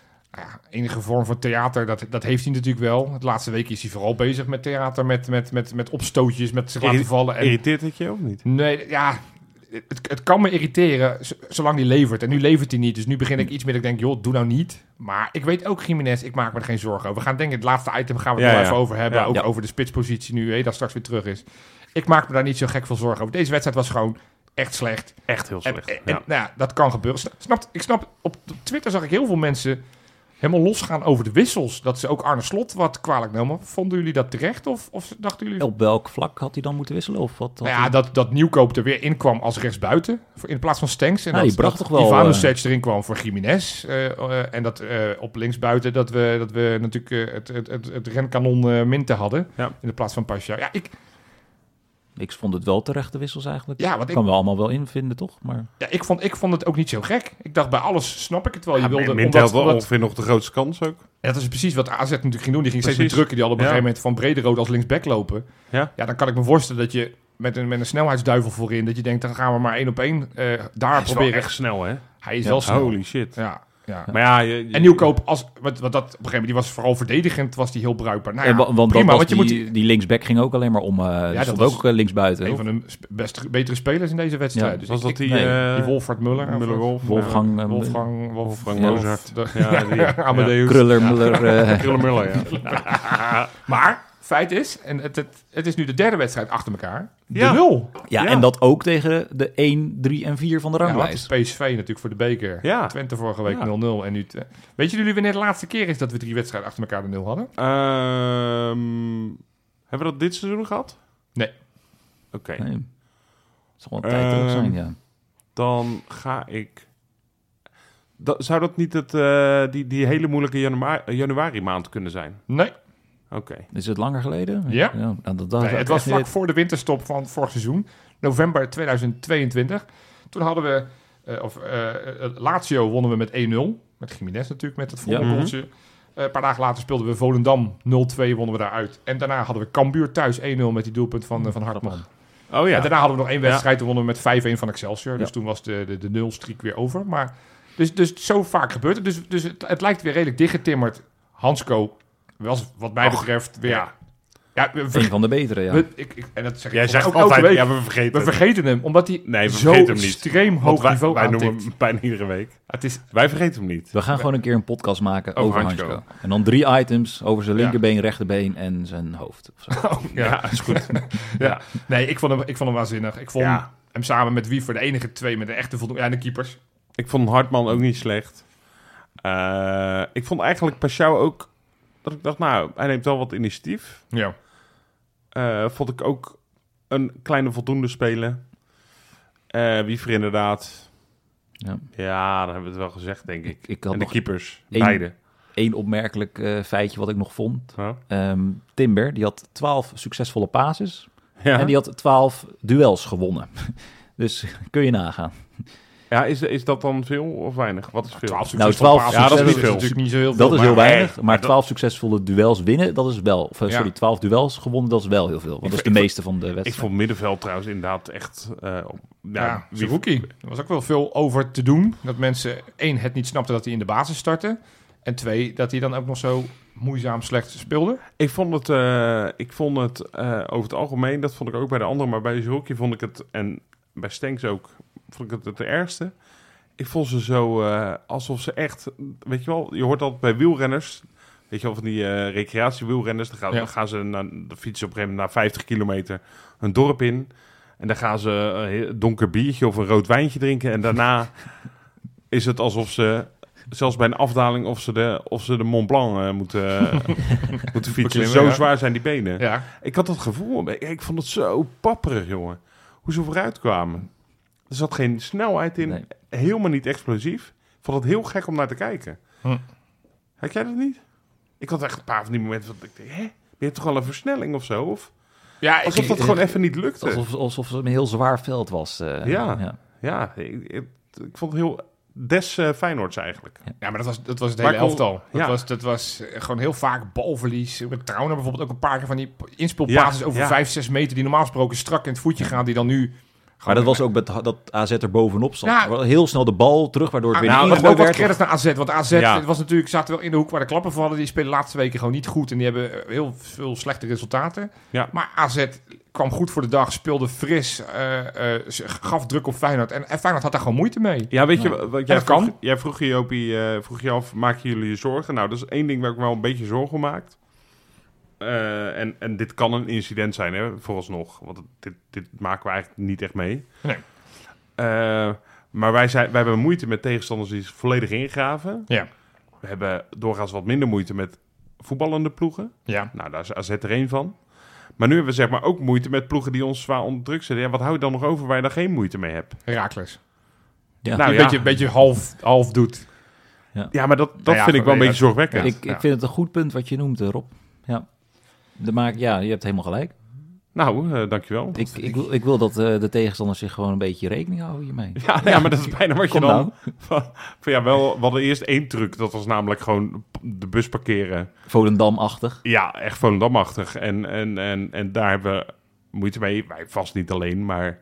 enige vorm van theater. Dat heeft hij natuurlijk wel. De laatste week is hij vooral bezig met theater. Met opstootjes, met zich laten vallen. En, Irriteert het je ook niet? nee, ja... Het kan me irriteren zolang hij levert. En nu levert hij niet. Dus nu begin ik iets meer dat ik denk, joh, doe nou niet. Maar ik weet ook, Jiménez, ik maak me er geen zorgen over. We gaan denk ik het laatste item gaan we het Ja, nog ja. even over hebben. Ja. Ook Ja. over de spitspositie nu, dat straks weer terug is. Ik maak me daar niet zo gek veel zorgen over. Deze wedstrijd was gewoon echt slecht. Echt heel slecht. En, ja. nou ja, dat kan gebeuren. Ik snap, op Twitter zag ik heel veel mensen helemaal losgaan over de wissels. Dat ze ook Arne Slot wat kwalijk namen. Vonden jullie dat terecht? Of dachten jullie... Op welk vlak had hij dan moeten wisselen? Of wat had Nou ja, hij- dat Nieuwkoop er weer in kwam als rechtsbuiten. In plaats van Stenks. En Ja, dat, die bracht dat toch wel, Ivanovic erin kwam voor Jiménez. En dat op linksbuiten dat we natuurlijk het renkanon Minte hadden. Ja. In de plaats van Pasha. Ja, Ik vond het wel terechte wissels eigenlijk. Ja, want Kan we allemaal wel invinden, toch? Maar ik vond het ook niet zo gek. Ik dacht, bij alles snap ik het wel. Je wilde, Minte had wel ongeveer nog de grootste kans ook. En dat is precies wat AZ natuurlijk ging doen. Die ging steeds meer Precies. drukken. Die hadden op een Ja. gegeven moment van Brederode als linksback lopen. Ja. Ja, dan kan ik me voorstellen dat je met een snelheidsduivel voorin... dat je denkt, dan gaan we maar 1-op-1 daar Hij is wel proberen. echt snel, hè? Hij is wel snel. Holy shit. Ja. Maar ja, En Nieuwkoop, wat dat op een gegeven moment, die was vooral verdedigend, was die heel bruikbaar. Nou ja, want prima, dat want je was moet die linksback ging ook alleen maar om. Die dat stond was ook linksbuiten. een van de betere spelers in deze wedstrijd. Ja, Dus was dat die... die Wolfhard Muller? Muller-Wolf? Wolfgang, Wolfgang ja, Mozart. de- Ja, die. Amadeus. Kruller, Muller. Muller, ja. Maar, feit is, en het is nu de derde wedstrijd achter elkaar, de Ja. 0. Ja, Ja. en dat ook tegen de 1, 3 en 4 van de Ja, wat ranglijst. is PSV natuurlijk voor de beker. Ja. Twente vorige week Ja. 0-0. En nu weet jullie wanneer de laatste keer is dat we 3 wedstrijden achter elkaar de 0 hadden? Hebben we dat dit seizoen gehad? Nee. Oké. Nee. Het zal wel een tijd terug zijn, ja. Dan ga ik... zou dat niet die hele moeilijke januari maand kunnen zijn? Nee. Oké. Is het langer geleden? Ja. Nou, dat Nee, ik het was echt vlak niet voor de winterstop van vorig seizoen, november 2022. Toen hadden we, Lazio wonnen we met 1-0. Met Jiménez natuurlijk, met het voetbalgoaltje. Een paar dagen later speelden we Volendam 0-2, wonnen we daaruit. En daarna hadden we Cambuur thuis 1-0 met die doelpunt van Hartman. Oh ja. En daarna hadden we nog één wedstrijd, toen wonnen we met 5-1 van Excelsior. Dus Ja. toen was de nulstreak weer over. Maar, dus zo vaak gebeurt het. Dus het lijkt weer redelijk dichtgetimmerd. Hansko was wat mij betreft weer... ja. Ja, een van de betere, ja. en dat zeg Jij ik zegt ook elke altijd, week. ja, we vergeten We het. vergeten hem, omdat hij Nee, we zo vergeten hem niet. extreem Want hoog niveau wij noemen aantikt. hem bijna iedere week. Het is, Wij vergeten hem niet. We gaan gewoon een keer een podcast maken Over over Hansko. Hansko. En dan 3 items over zijn Ja. linkerbeen, rechterbeen en zijn hoofd. Of zo. Ja, is goed. ja. Nee, ik vond hem waanzinnig. Ik vond Ja. hem samen met Wiever de enige 2 met een echte voldoende... Ja, de keepers. Ik vond Hartman ook niet slecht. Ik vond eigenlijk Paschal ook... Dat ik dacht, nou, hij neemt wel wat initiatief. Ja. Vond ik ook een kleine voldoende spelen. Wiever inderdaad. Ja, dan hebben we het wel gezegd, denk ik. Ik had En de nog keepers, één- beide. één opmerkelijk feitje wat ik nog vond. Oh. Timber, die had 12 succesvolle passes. Ja, En die had 12 duels gewonnen. Dus kun je nagaan. ja is dat dan veel of weinig? Wat is veel? 12 Nou, succesvolle 12 passes, ja, dat is niet is veel. natuurlijk niet zo heel veel. Dat is heel maar- weinig. Maar maar 12 succesvolle duels winnen, dat is wel... Of, Ja. sorry, 12 duels gewonnen, dat is wel heel veel. Want dat is de meeste van de Ik wedstrijd. vond middenveld trouwens inderdaad echt... Ja, Wiever- Zerouki. Er was ook wel veel over te doen. Dat mensen, het niet snapten dat hij in de basis startte. En 2, dat hij dan ook nog zo moeizaam slecht speelde. Ik vond het over het algemeen, dat vond ik ook bij de anderen, maar bij Zilkje vond ik het, en bij Stenks ook, vond ik het ergste. Ik vond ze zo alsof ze echt, weet je wel, je hoort altijd bij wielrenners, weet je wel, van die recreatiewielrenners, dan gaan ze de fietsen op een gegeven moment na 50 kilometer een dorp in. En dan gaan ze een donker biertje of een rood wijntje drinken. En daarna is het alsof ze, zelfs bij een afdaling, of ze de Mont Blanc moeten fietsen. Beklimmen, Zo ja. zwaar zijn die benen. Ja. Ik had dat gevoel, ik vond het zo papperig, jongen. Hoe ze vooruit kwamen. Er zat geen snelheid in, Nee. helemaal niet explosief. Ik vond het heel gek om naar te kijken. Had jij dat niet? Ik had echt een paar van die momenten dat ik dacht, je hebt toch wel een versnelling of zo? Of Ja, alsof dat gewoon even niet lukte. Alsof het een heel zwaar veld was. Ja, ik vond het heel Feyenoords eigenlijk. Ja, maar dat was het Maar hele elftal. ja. Dat was gewoon heel vaak balverlies. Met Trauner bijvoorbeeld ook een paar keer van die inspeelpases over 5-6 meter... die normaal gesproken strak in het voetje gaan, die dan nu... Maar dat was ook met dat AZ er bovenop zat. Ja. Heel snel de bal terug, waardoor het weer Nou, niet nog ingegooid ook wat werd. credits naar AZ. Want AZ Ja. was natuurlijk, zaten wel in de hoek waar de klappen vallen. Die spelen de laatste weken gewoon niet goed. En die hebben heel veel slechte resultaten. Ja. Maar AZ kwam goed voor de dag. Speelde fris. Gaf druk op Feyenoord. En Feyenoord had daar gewoon moeite mee. Ja, weet je, wat jij dat kan. Jij vroeg je, Jopie, vroeg je af, maken jullie je zorgen? Nou, dat is één ding waar ik me wel een beetje zorgen om maak. En dit kan een incident zijn, hè, vooralsnog. Want dit maken we eigenlijk niet echt mee. Nee. Maar wij hebben moeite met tegenstanders die volledig ingraven. Ja. We hebben doorgaans wat minder moeite met voetballende ploegen. Ja. Nou, daar is AZ er één van. Maar nu hebben we zeg maar ook moeite met ploegen die ons zwaar onder druk zetten. Ja, wat hou je dan nog over waar je dan geen moeite mee hebt? Heracles. Ja. Nou, Die een beetje half doet. Ja, maar dat ja, vind ik wel een beetje zorgwekkend. Ik vind het een goed punt wat je noemt, Rob. Ja. Je hebt helemaal gelijk. Nou, dankjewel. Ik wil dat de tegenstanders zich gewoon een beetje rekening houden hiermee. Ja, maar dat is bijna wat je Kom dan... nou. We hadden eerst één truc. Dat was namelijk gewoon de bus parkeren. Volendam-achtig. Ja, echt Volendam-achtig. En daar hebben we moeite mee. Wij vast niet alleen, maar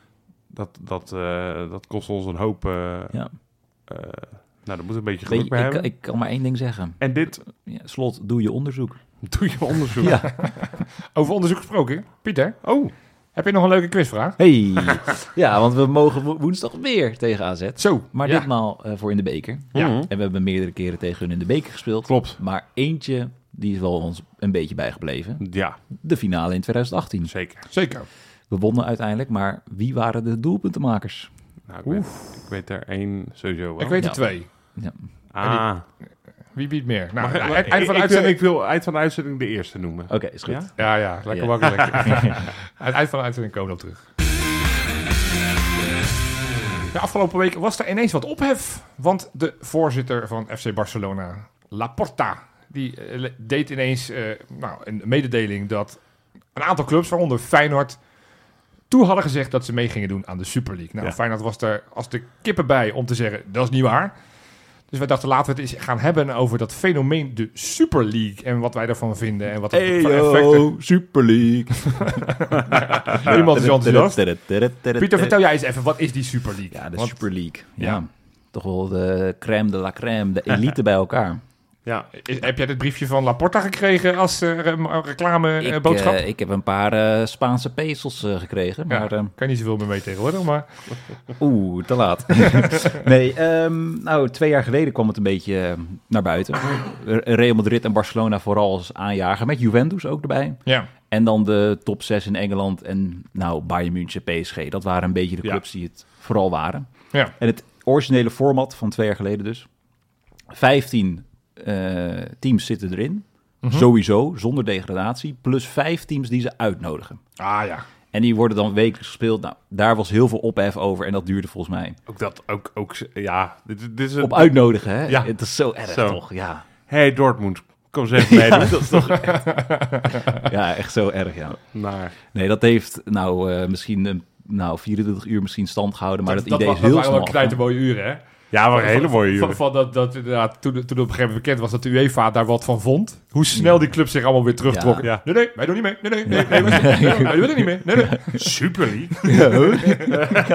dat kost ons een hoop... Ja. Nou, daar moet een beetje geluk bij hebben. Ik kan maar één ding zeggen. En dit Slot, doe je onderzoek. doe je onderzoek. Ja. Over onderzoek gesproken. Pieter, Oh, heb je nog een leuke quizvraag? Hey. Ja, want we mogen woensdag weer tegen AZ. Zo. Maar ja. ditmaal voor in de beker. Ja. Mhm. En we hebben meerdere keren tegen hun in de beker gespeeld. Klopt. Maar eentje, die is wel ons een beetje bijgebleven. Ja, De finale in 2018. zeker. Zeker. We wonnen uiteindelijk, maar wie waren de doelpuntenmakers? Nou, ik weet er één sowieso wel. Ik weet er Ja. 2. Ah, Wie biedt meer? Nou, maar, eind van de uitzending... ik wil eind van de uitzending de eerste noemen. Oké, is goed. Ja? Ja, lekker Ja. makkelijk. Aan het eind van de uitzending komen we op terug. De afgelopen week was er ineens wat ophef. Want de voorzitter van FC Barcelona, Laporta, die deed ineens een mededeling dat een aantal clubs, waaronder Feyenoord, toe hadden gezegd dat ze mee gingen doen aan de Super League. Nou, Ja. Feyenoord was er als de kippen bij om te zeggen, dat is niet waar. Dus wij dachten, laten we het eens gaan hebben over dat fenomeen, de Super League. En wat wij daarvan vinden en wat voor effecten. Super League. Iemand is enthousiast. Pieter, vertel jij eens even, wat is die Super League? Ja, de Want- Super League. Ja. Ja. Toch wel de crème de la crème, de elite bij elkaar. Ja, Heb jij dit briefje van Laporta gekregen als reclameboodschap? Ik heb een paar Spaanse pezels gekregen, Ja. maar Kan je niet zoveel meer mee tegenwoordig, maar... te laat. Nee, 2 jaar geleden kwam het een beetje naar buiten. Real Madrid en Barcelona vooral als aanjager, met Juventus ook erbij. Ja. En dan de top 6 in Engeland en Bayern München, PSG. Dat waren een beetje de Ja. clubs die het vooral waren. Ja. En het originele format van 2 jaar geleden dus. 15 teams zitten erin. Sowieso, zonder degradatie. Plus 5 teams die ze uitnodigen. Ah ja. En die worden dan wekelijks gespeeld. Nou, daar was heel veel ophef over. En dat duurde volgens mij. ja. Dit is een... Op uitnodigen, hè? Ja. Het is zo erg, Zo. toch? Ja. Hey Dortmund, kom eens even meedoen. Dat is toch echt... Ja, echt zo erg, ja. Maar, Nee, dat heeft misschien 24 uur misschien stand gehouden. Maar dat idee is dat heel waren snel wel knijtermooie uren, hè? Ja, maar een hele mooie van dat inderdaad, toen op een gegeven moment bekend was dat de UEFA daar wat van vond. Hoe snel die clubs zich allemaal weer terugtrokken. Ja. Nee, wij doen niet mee. Nee, wij doen het niet meer. Nee. Super League.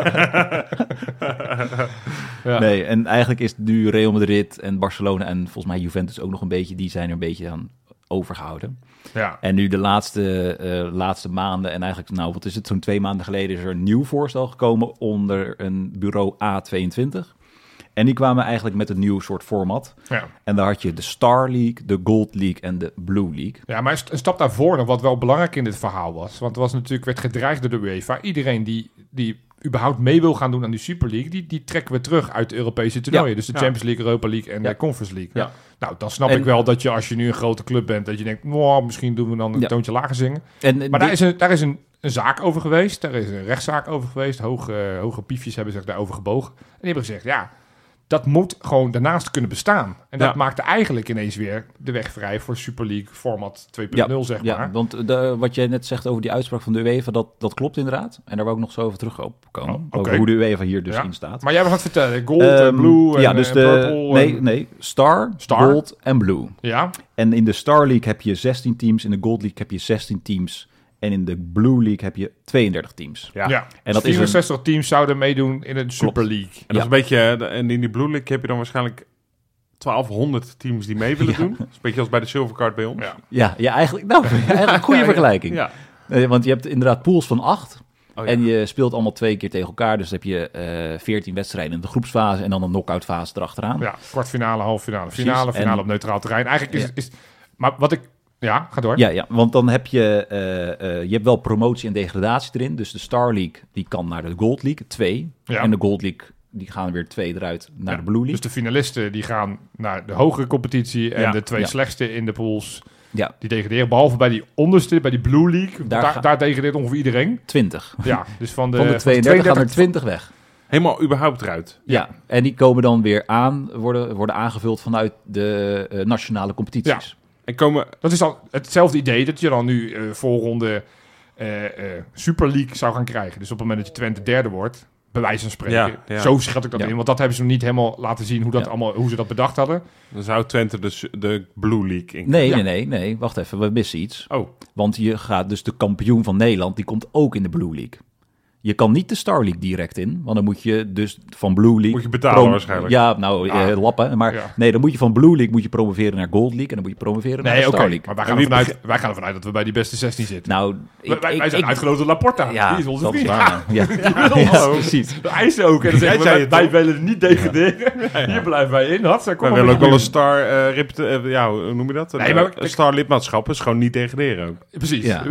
Ja. Nee, en eigenlijk is nu Real Madrid en Barcelona en volgens mij Juventus ook nog een beetje, die zijn er een beetje aan overgehouden. Ja. En nu de laatste maanden, en eigenlijk, nou wat is het, zo'n 2 maanden geleden is er een nieuw voorstel gekomen onder een bureau A22. En die kwamen eigenlijk met een nieuw soort format. Ja. En daar had je de Star League, de Gold League en de Blue League. Ja, maar een stap daarvoor nog, wat wel belangrijk in dit verhaal was. Want er was natuurlijk, werd gedreigd door de UEFA. Iedereen die überhaupt mee wil gaan doen aan die Super League, die trekken we terug uit de Europese toernooien. Ja. Dus de Champions League, Europa League en de Conference League. Ja. Nou, dan snap ik wel dat je, als je nu een grote club bent, dat je denkt, misschien doen we dan een toontje lager zingen. Maar daar is een zaak over geweest. Daar is een rechtszaak over geweest. Hoge piefjes hebben zich daarover gebogen. En die hebben gezegd, ja, dat moet gewoon daarnaast kunnen bestaan. En dat maakte eigenlijk ineens weer de weg vrij voor Super League format 2.0, zeg maar. Ja, want wat jij net zegt over die uitspraak van de UEFA, dat klopt inderdaad. En daar wil ik nog zo over terugkomen. Oh, okay. Over hoe de UEFA hier dus in staat. Maar jij was aan het vertellen, gold en blue en dus purple. Nee, Star, Gold en Blue. Ja. En in de Star League heb je 16 teams, in de Gold League heb je 16 teams... En in de Blue League heb je 32 teams. Ja. En dat 64 teams zouden meedoen in een Super League. En dat is een beetje, en in die Blue League heb je dan waarschijnlijk 1200 teams die mee willen doen. Dat is een beetje als bij de Silvercard bij ons. Ja. Ja, eigenlijk een goede vergelijking. Ja. Want je hebt inderdaad pools van 8. Oh, ja. En je speelt allemaal 2 keer tegen elkaar. Dus dan heb je 14 wedstrijden in de groepsfase en dan een knock-out fase erachteraan. Ja, kwartfinale, halffinale, Precies. finale En op neutraal terrein. Eigenlijk is maar wat ik... Ja, ga door. Ja, want dan heb je hebt wel promotie en degradatie erin. Dus de Star League, die kan naar de Gold League, 2. Ja. En de Gold League, die gaan weer 2 eruit naar de Blue League. Dus de finalisten die gaan naar de hogere competitie. En de 2 slechtste in de pools, die degraderen. Behalve bij die onderste, bij die Blue League. Daar degradeert ongeveer iedereen. 20. Ja, dus van de 32 gaan er 20 weg. Helemaal überhaupt eruit. Ja, en die komen dan weer worden aangevuld vanuit de nationale competities. Ja. Dat is dan hetzelfde idee dat je dan nu voorronde Super League zou gaan krijgen. Dus op het moment dat je Twente derde wordt, bij wijze van spreken. Ja. Zo schat ik dat in, want dat hebben ze nog niet helemaal laten zien hoe ze dat bedacht hadden. Dan zou Twente de Blue League in. Nee, wacht even, we missen iets. Oh. Want je gaat dus de kampioen van Nederland, die komt ook in de Blue League. Je kan niet de Star League direct in, want dan moet je dus van Blue League... Moet je betalen waarschijnlijk. Ja, lappen. Maar nee, dan moet je van Blue League moet je promoveren naar Gold League en dan moet je promoveren naar de Star League. Maar wij gaan ervan uit dat we bij die beste 16 zitten. Nou, wij zijn uitgenodigd door Laporta. Ja, die is onze vriend. Ja, precies. De eisen ook. En dan zeggen we, wij willen niet degraderen. Hier blijven wij in. We willen ook wel een Star... hoe noem je dat? Een Star lidmaatschap is gewoon niet degraderen ook. Precies. Ja.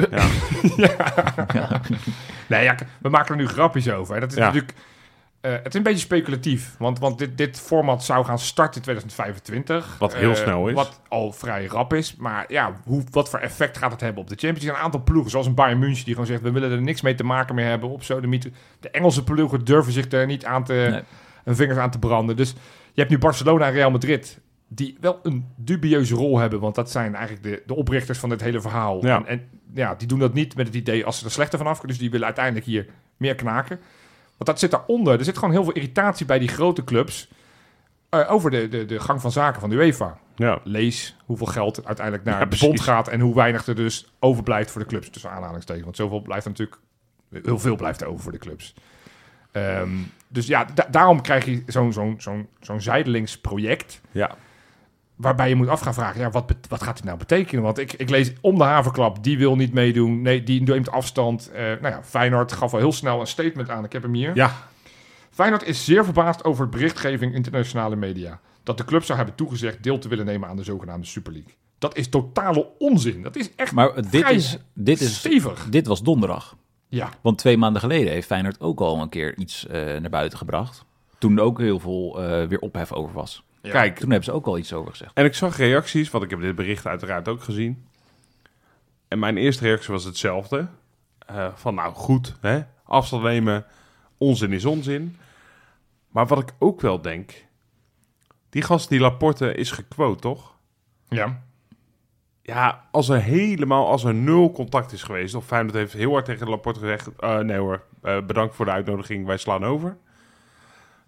Nee, we maken er nu grapjes over. En dat is natuurlijk... het is een beetje speculatief. Want dit format zou gaan starten in 2025. Wat heel snel is. Wat al vrij rap is. Maar ja, wat voor effect gaat het hebben op de Champions League? Een aantal ploegen, zoals een Bayern München, die gewoon zegt, we willen er niks mee te maken meer hebben. Op zo de Engelse ploegen durven zich er niet aan hun vingers aan te branden. Dus je hebt nu Barcelona en Real Madrid, die wel een dubieuze rol hebben. Want dat zijn eigenlijk de oprichters van dit hele verhaal. Ja. En die doen dat niet met het idee als ze er slechter van af kunnen. Dus die willen uiteindelijk hier meer knaken. Want dat zit daaronder. Er zit gewoon heel veel irritatie bij die grote clubs over de gang van zaken van de UEFA. Ja. Lees hoeveel geld uiteindelijk naar de bond gaat en hoe weinig er dus overblijft voor de clubs, tussen aanhalingstekens. Want zoveel blijft natuurlijk, heel veel blijft er over voor de clubs. Dus ja, daarom krijg je zo'n zijdelings project. Ja. Waarbij je moet af gaan vragen, wat gaat dit nou betekenen? Want ik lees om de haverklap, die wil niet meedoen. Nee, die neemt afstand. Feyenoord gaf al heel snel een statement aan. Ik heb hem hier. Ja. Feyenoord is zeer verbaasd over het berichtgeving internationale media. Dat de club zou hebben toegezegd deel te willen nemen aan de zogenaamde Super League. Dat is totale onzin. Dat is echt dit is stevig. Dit was donderdag. Ja. Want 2 maanden geleden heeft Feyenoord ook al een keer iets naar buiten gebracht. Toen ook heel veel weer ophef over was. Ja. Kijk, toen hebben ze ook al iets over gezegd. En ik zag reacties, want ik heb dit bericht uiteraard ook gezien. En mijn eerste reactie was hetzelfde. Van nou goed, afstand nemen, onzin is onzin. Maar wat ik ook wel denk, die gast die Laporte is gequote, toch? Ja. Ja, als er 0 contact is geweest, of Feyenoord heeft heel hard tegen Laporte gezegd, nee hoor, bedankt voor de uitnodiging, wij slaan over.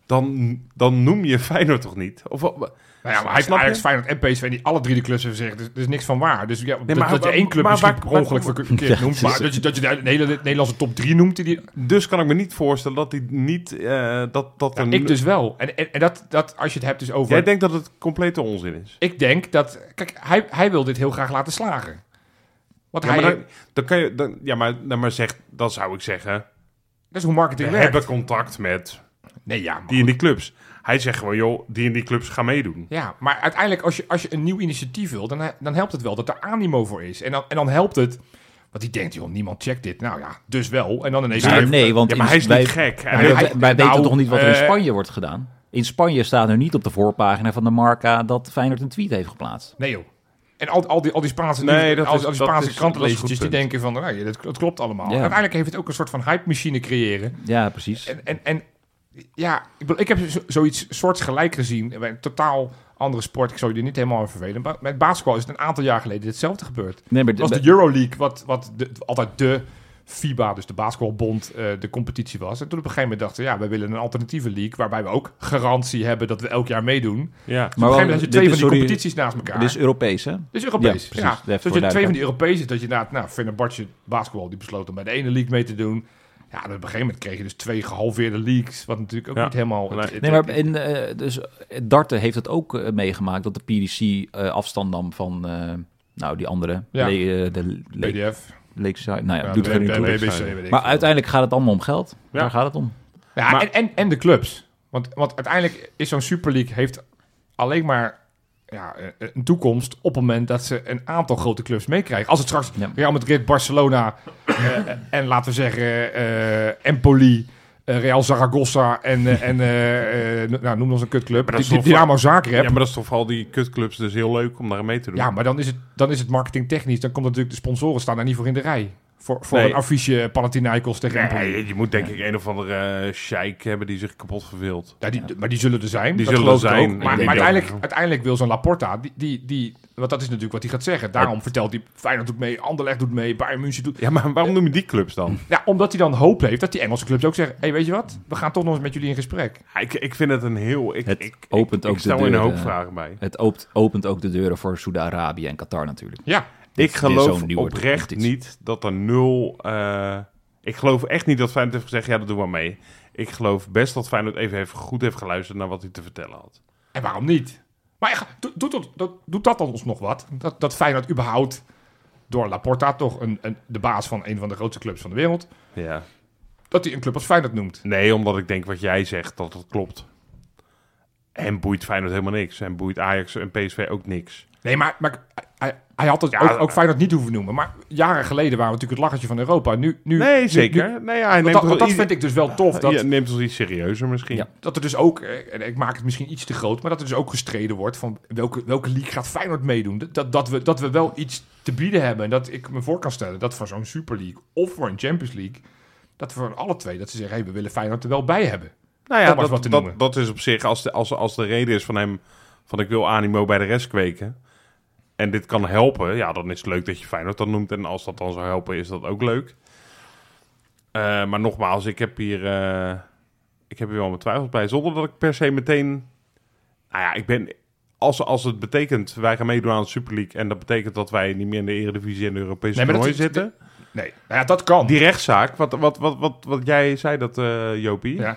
dan noem je Feyenoord toch niet? Of, Nou ja, maar hij heeft snap je? Ajax, Feyenoord en PSV die alle 3 de clubs hebben gezegd. Er is niks van waar. Dus ja, Nee, maar- dat je één club maar misschien waar- per ongeluk verkeerd noemt. Maar dat je de hele Nederlandse top 3 noemt. Dus kan ik me niet voorstellen dat hij niet... Ik dus wel. En dat als je het hebt dus over... Jij denkt dat het complete onzin is? Ik denk dat... Kijk, hij wil dit heel graag laten slagen. Want Ja, hij... maar dan kan je... Dan zou ik zeggen... dat is hoe marketing We werkt. hebben contact met Nee, ja, maar die en die clubs. Hij zegt gewoon, joh, die en die clubs gaan meedoen. Ja, maar uiteindelijk als je een nieuw initiatief wil, dan helpt het wel dat er animo voor is. En dan helpt het, want die denkt, joh, niemand checkt dit. Nou ja, dus wel. En dan ineens... Ja, nee, want Ja, maar hij is wij, niet gek. wij weten toch niet wat er in eh, Spanje wordt gedaan? In Spanje staat er niet op de voorpagina van de Marca dat Feyenoord een tweet heeft geplaatst. Nee, joh. En al die Spaanse, Nee, dat al is- die dat Spaanse is- krantenlezertjes, dat is een die goed denken van, nou, dat klopt allemaal. Ja. En uiteindelijk heeft het ook een soort van hype-machine creëren. Ja, precies. En ja, ik heb zoiets soortgelijk gezien bij een totaal andere sport. Ik zou je er niet helemaal over vervelen. Maar met basketbal is het een aantal jaar geleden hetzelfde gebeurd. Nee, maar Het was de Euroleague, wat altijd de FIBA, dus de basketbalbond, de competitie was. En toen op een gegeven moment dachten we, ja, wij willen een alternatieve league, waarbij we ook garantie hebben dat we elk jaar meedoen. Ja. Maar op een gegeven moment had je dit 2 is- van die sorry, competities naast elkaar. Dit is Europees, hè? Dit is Europees. Ja, precies. Ja, Even dus voor je 2 van duidelijkheid. die Europees, dat je inderdaad, Fenerbahce basketbal, die besloot om bij de ene league mee te doen. Ja, en op een gegeven moment kreeg je dus 2 gehalveerde leagues, wat natuurlijk ook Ja. niet helemaal... Nee. Nee, maar dus darten heeft het ook meegemaakt dat de PDC afstand nam van die andere. Ja. De PDF. Lakeside. Nou ja, Ja, doet de er geen toe. BBC, Lakeside. weet ik Maar veel. uiteindelijk gaat het allemaal om geld. Ja. Daar gaat het om. Ja, Maar- en de clubs. Want uiteindelijk is zo'n Super League heeft alleen maar een toekomst op het moment dat ze een aantal grote clubs meekrijgen. Als het straks Ja. Real Madrid, Barcelona en laten we zeggen Empoli, Real Zaragoza en noem ons een kutclub. Maar dat is Die toch Dynamo Zagreb. Ja, maar dat is toch voor al die kutclubs dus heel leuk om daar aan mee te doen. Ja, maar dan is het marketingtechnisch. Dan komt natuurlijk de sponsoren staan daar niet voor in de rij. Voor Nee. een affiche Panathinaikos tegen Empoli. Nee, je moet denk ik een of andere sheik hebben die zich kapot verveelt. Ja, maar die zullen er zijn. Die dat zullen er geloof ik zijn. ook. Ik Maar denk uiteindelijk wil zo'n Laporta, want dat is natuurlijk wat hij gaat zeggen. Daarom vertelt hij, Feyenoord doet mee, Anderlecht doet mee, Bayern München doet... Ja, maar waarom noem je die clubs dan? Ja, omdat hij dan hoop heeft dat die Engelse clubs ook zeggen... Hey, weet je wat? We gaan toch nog eens met jullie in gesprek. Ja, ik vind het een heel... Het opent ook ik stel de er een deur, hoop vragen bij. Het opent ook de deuren voor Saoedi-Arabië en Qatar natuurlijk. Ja, Ik Dit geloof is zo'n nieuwe oprecht competitie. niet dat er nul... ik geloof echt niet dat Feyenoord heeft gezegd, ja, dat doen we mee. Ik geloof best dat Feyenoord even goed heeft geluisterd naar wat hij te vertellen had. en waarom niet? Maar doet dat dan ons nog wat? Dat Feyenoord überhaupt door Laporta, toch de baas van een van de grootste clubs van de wereld... Ja. dat hij een club als Feyenoord noemt. Nee, omdat ik denk wat jij zegt, dat het klopt. En boeit Feyenoord helemaal niks. En boeit Ajax en PSV ook niks. Nee, maar hij had het Ja, ook Feyenoord niet hoeven noemen. Maar jaren geleden waren we natuurlijk het lachertje van Europa. Nee, zeker. Nee, ja, hij neemt Want dat vind ik dus wel tof. Je neemt ons iets serieuzer misschien. Ja. Dat er dus ook, en ik maak het misschien iets te groot, maar dat er dus ook gestreden wordt van welke league gaat Feyenoord meedoen. Dat we wel iets te bieden hebben. En dat ik me voor kan stellen dat voor zo'n Super League of voor een Champions League, dat we voor alle twee, dat ze zeggen, hey, we willen Feyenoord er wel bij hebben. Nou ja, Om eens wat te noemen. dat is op zich, als de reden is van hem, van ik wil animo bij de rest kweken, en dit kan helpen, ja, dan is het leuk dat je Feyenoord dan noemt. En als dat dan zou helpen, is dat ook leuk. Maar nogmaals, ik heb hier wel mijn twijfels bij. Zonder dat ik per se meteen... Nou ja, ik ben... Als het betekent, wij gaan meedoen aan de Super League, en dat betekent dat wij niet meer in de Eredivisie en de Europese Nee, maar dat toernooien is- zitten. Nee, nou ja, dat kan. Die rechtszaak, wat jij zei, dat Jopie... Ja.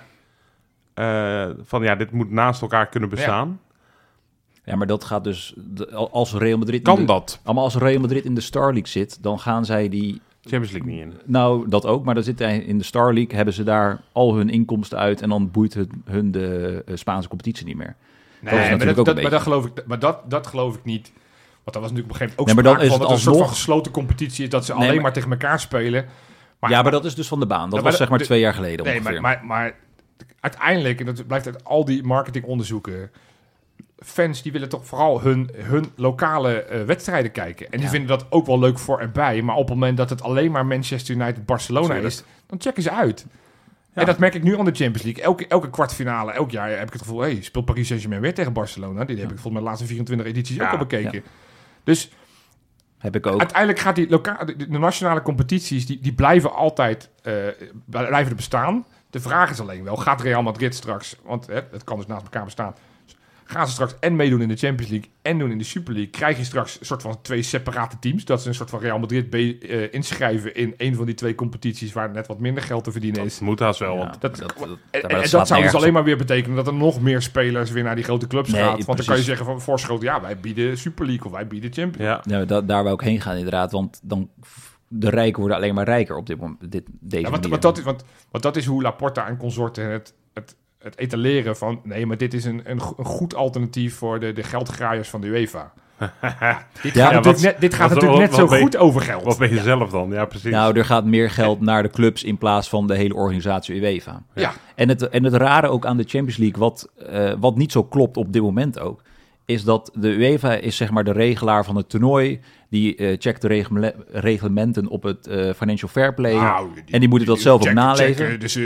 Van ja, dit moet naast elkaar kunnen bestaan. Ja, maar dat gaat dus... Als Real Madrid... Kan dat? Allemaal als Real Madrid in de Star League zit, dan gaan zij die... Champions League niet in. Nou, dat ook, maar dan zit hij in de Star League, hebben ze daar al hun inkomsten uit en dan boeit het hun de Spaanse competitie niet meer. Nee, Dat is natuurlijk ook een maar dat geloof ik niet. Want dat was natuurlijk op een gegeven moment ook Nee, maar dan sprake is van het dat er een soort van alsnog- gesloten competitie is, dat ze Nee, alleen maar- maar tegen elkaar spelen. Ja, maar dat is dus van de baan. Dat Ja, was maar zeg maar de- 2 jaar geleden Nee, ongeveer. maar uiteindelijk, en dat blijft uit al die marketingonderzoeken, fans die willen toch vooral hun lokale wedstrijden kijken. En die Ja. vinden dat ook wel leuk voor erbij. Maar op het moment dat het alleen maar Manchester United, Barcelona Tuurlijk. is, dan checken ze uit. Ja. En dat merk ik nu aan de Champions League. Elke kwartfinale, elk jaar heb ik het gevoel, hey, speelt Paris Saint-Germain weer tegen Barcelona. Die heb ik volgens mij de laatste 24 edities Ja, ook al bekeken. ja. Dus Heb ik ook. uiteindelijk gaat de nationale competities, die blijven altijd blijven er bestaan. De vraag is alleen wel, gaat Real Madrid straks, want het kan dus naast elkaar bestaan, gaan ze straks en meedoen in de Champions League en doen in de Super League, krijg je straks een soort van 2 separate teams, dat ze een soort van Real Madrid inschrijven in een van die 2 competities waar net wat minder geld te verdienen is. Dat moet haast wel. Ja. Want Dat slaat zou dus nergens alleen op. maar weer betekenen dat er nog meer spelers weer naar die grote clubs Nee, gaat. Want dan kan je precies. zeggen van voorschoten, ja, wij bieden Super League of wij bieden Champions League. ja. Daar wou ik heen gaan inderdaad, want dan de rijken worden alleen maar rijker op dit moment. Deze Ja, manier. want dat is hoe Laporta en consorten het etaleren van, nee, maar dit is een goed alternatief voor de geldgraaiers van de UEFA. Dit Ja, gaat natuurlijk net zo goed over geld. Wat ben je zelf dan? Ja, precies. Nou, er gaat meer geld naar de clubs in plaats van de hele organisatie UEFA. Ja. En het rare ook aan de Champions League, wat niet zo klopt op dit moment ook, is dat de UEFA is zeg maar de regelaar van het toernooi. Die checkt de reglementen op het Financial Fair Play. Nou, en die moeten dat zelf ook naleven. checken, dus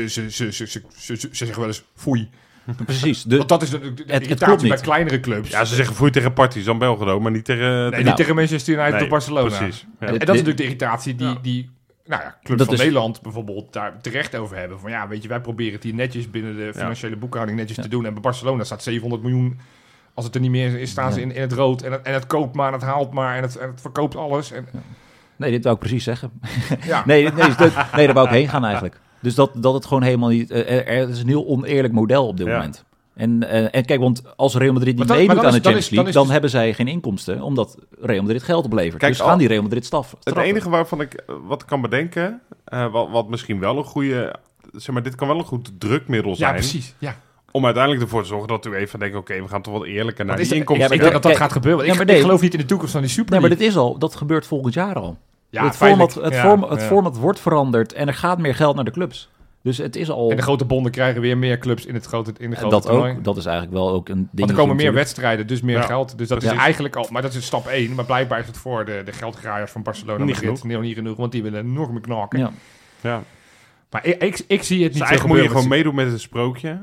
ze zeggen wel eens foei. Precies. Want dat is de klopt irritatie bij niet. kleinere clubs. Ja, ze zeggen foei tegen Partizan Belgrado, maar niet tegen... Nee, niet tegen Manchester United Nee, of Barcelona. precies. Ja. En dat is natuurlijk de irritatie die clubs Dat van is- Nederland bijvoorbeeld daar terecht over hebben. Van ja, weet je, wij proberen het hier netjes binnen de financiële boekhouding netjes te doen. En bij Barcelona staat 700 miljoen. Als het er niet meer is, staan ze in het rood. En het koopt maar, en het haalt maar, en het verkoopt alles. En, Nee, dit wou ik precies zeggen. ja. Nee, daar wou ik heen gaan eigenlijk. Dus dat het gewoon helemaal niet... het is een heel oneerlijk model op dit Ja. moment. En kijk, want als Real Madrid niet Maar meedoet dan aan de is- dan Champions is- League, dan dan is- hebben zij geen inkomsten, omdat Real Madrid geld oplevert. Kijk, Dus gaan die Real Madrid Het straffen. enige waarvan ik wat kan bedenken, wat misschien wel een goede... Zeg maar, dit kan wel een goed drukmiddel zijn. Ja, precies. Ja. Om uiteindelijk ervoor te zorgen dat u even denkt, oké, we gaan toch wat eerlijker naar Wat is die dat? inkomsten. Ik denk dat dat Kijk, gaat gebeuren. ja, Ik, maar nee. ik geloof niet in de toekomst van die Super Nee, maar League. dat gebeurt volgend jaar al. Ja, het feitelijk. format wordt veranderd en er gaat meer geld naar de clubs. Dus het is al... En de grote bonden krijgen weer meer clubs in de grote dat toernooi. ook. Dat is eigenlijk wel ook een ding. Want er komen meer wedstrijden, dus meer Ja. geld. Dus dat is Precies. eigenlijk al... Maar dat is stap 1. Maar blijkbaar is het voor de geldgraaiers van Barcelona Niet Madrid niet genoeg. Want die willen nog meer knaken. Ja. Ja. Maar ik zie het niet Dus zo eigenlijk moet je gebeuren. gewoon meedoen met een sprookje.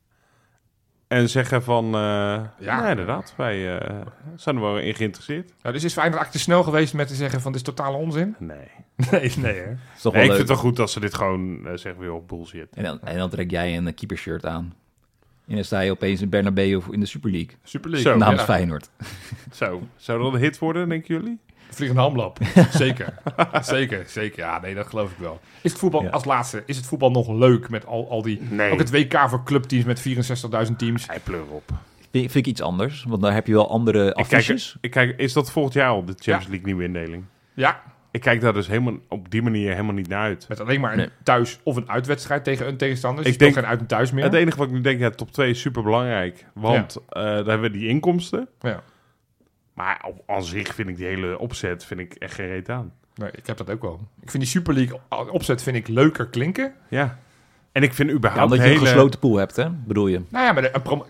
En zeggen van, Ja. inderdaad, wij zijn er wel in geïnteresseerd. Nou, dus is Feyenoord eigenlijk te snel geweest met te zeggen van dit is totale onzin? Nee. Nee, hè? Is toch Nee, wel ik leuk. vind het wel goed dat ze dit gewoon zeggen, joh, bullshit. En dan trek jij een keepershirt aan. En dan sta je opeens in Bernabeu in de Super League. Super League. Zo, Namens Ja. Feyenoord. Zo, zou dat een hit worden, denken jullie? Vliegende hamlap. Zeker. Zeker. Ja, nee, dat geloof ik wel. Is het voetbal, Ja. als laatste, is het voetbal nog leuk met al die... Nee. Ook het WK voor clubteams met 64.000 teams. Hij pleur op. Vind ik iets anders, want daar heb je wel andere affiches. Ik kijk, is dat volgend jaar al de Champions League nieuwe indeling? Ja, Ik kijk daar dus helemaal op die manier helemaal niet naar uit. met alleen maar een Nee. thuis- of een uitwedstrijd tegen een tegenstander. Dus Ik je speelt denk- geen uit- en thuis meer. Het enige wat ik nu denk, top 2 is super belangrijk. Want daar hebben we die inkomsten. Ja. Maar aan zich vind ik die hele opzet echt geen reet aan. Nee, ik heb dat ook wel. Ik vind die Super League opzet vind ik leuker klinken. Ja. En ik vind Ja, überhaupt omdat je hele... een gesloten pool hebt, hè? Bedoel je? Nou ja, maar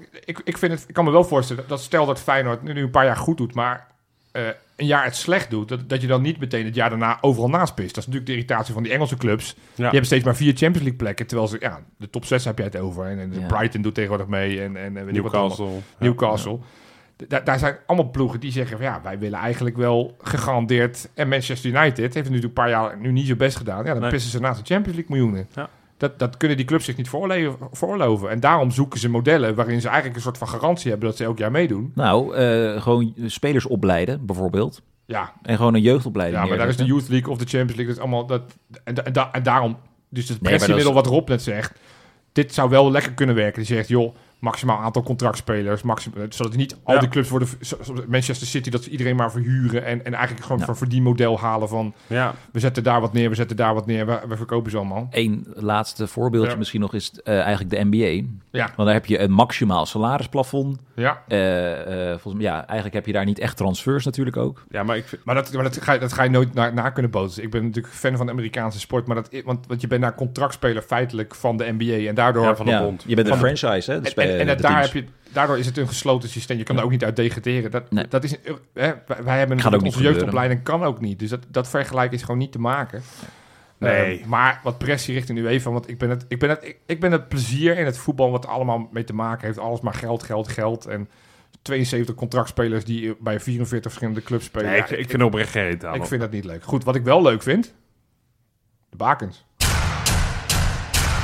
ik kan me wel voorstellen dat stel dat Feyenoord nu een paar jaar goed doet, maar een jaar het slecht doet, dat je dan niet meteen het jaar daarna overal naast pist. Dat is natuurlijk de irritatie van die Engelse clubs. Ja. Die hebben steeds maar 4 Champions League plekken, terwijl ze, de top 6 heb jij het over. En Ja. Brighton doet tegenwoordig mee en weet ik wat allemaal. Newcastle. Newcastle. Daar zijn allemaal ploegen die zeggen van wij willen eigenlijk wel gegarandeerd. En Manchester United heeft het nu een paar jaar nu niet zo best gedaan. Ja, dan Nee. pissen ze naast de Champions League miljoenen. Ja. Dat kunnen die clubs zich niet veroorloven. En daarom zoeken ze modellen waarin ze eigenlijk een soort van garantie hebben dat ze elk jaar meedoen. Nou, gewoon spelers opleiden, bijvoorbeeld. Ja, En gewoon een jeugdopleiding maar daar is de neerzetten. Youth League of de Champions League. Dat is allemaal en daarom, dus het maar pressiemiddel dat wat Rob net zegt, dit zou wel lekker kunnen werken. Die zegt, joh, maximaal aantal contractspelers, zodat niet al Ja. die clubs worden, Manchester City, dat ze iedereen maar verhuren en eigenlijk gewoon van verdienmodel halen van, Ja. we zetten daar wat neer, we verkopen ze allemaal. Eén laatste voorbeeldje Ja. misschien nog is eigenlijk de NBA. Ja, Want daar heb je een maximaal salarisplafond. ja. Volgens mij, eigenlijk heb je daar niet echt transfers natuurlijk ook. Ja, maar ik vind... Maar dat ga je nooit na kunnen boten. Ik ben natuurlijk fan van de Amerikaanse sport, maar want je bent daar contractspeler feitelijk van de NBA en daardoor... Ja, van de bond. Je bent een Van de- franchise, hè? Daardoor is het een gesloten systeem. Je kan er ook niet uit degraderen. Nee. Dat is, wij hebben Gaat ook niet onze gebeuren. jeugdopleiding kan ook niet. Dus dat vergelijken is gewoon niet te maken. Nee. Maar wat pressie richting UEFA, want ik ben het plezier in het voetbal wat er allemaal mee te maken heeft. Alles maar geld. En 72 contractspelers die bij 44 verschillende clubs spelen. Nee, Ja, ik vind er oprecht geen reet aan. ik vind dat niet leuk. Goed, wat ik wel leuk vind, de bakens.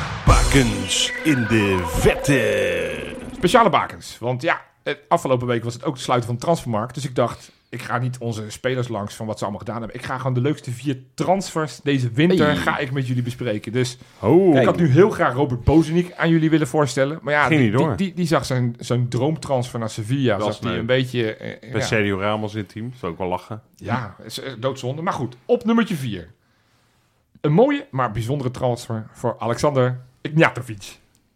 Bakens in de vette. Speciale bakens. Want ja, afgelopen week was het ook de sluiten van de transfermarkt. Dus ik dacht, ik ga niet onze spelers langs van wat ze allemaal gedaan hebben. Ik ga gewoon de leukste 4 transfers deze winter ga ik met jullie bespreken. Dus ik had nu heel graag Robert Bozeniek aan jullie willen voorstellen. Maar ja, die zag zijn droomtransfer naar Sevilla. Zag die een beetje... Bij Sergio Ramos in het team. Zou ik wel lachen. Ja, is doodzonde. Maar goed, op nummertje 4. Een mooie, maar bijzondere transfer voor Alexander Ignjatovic.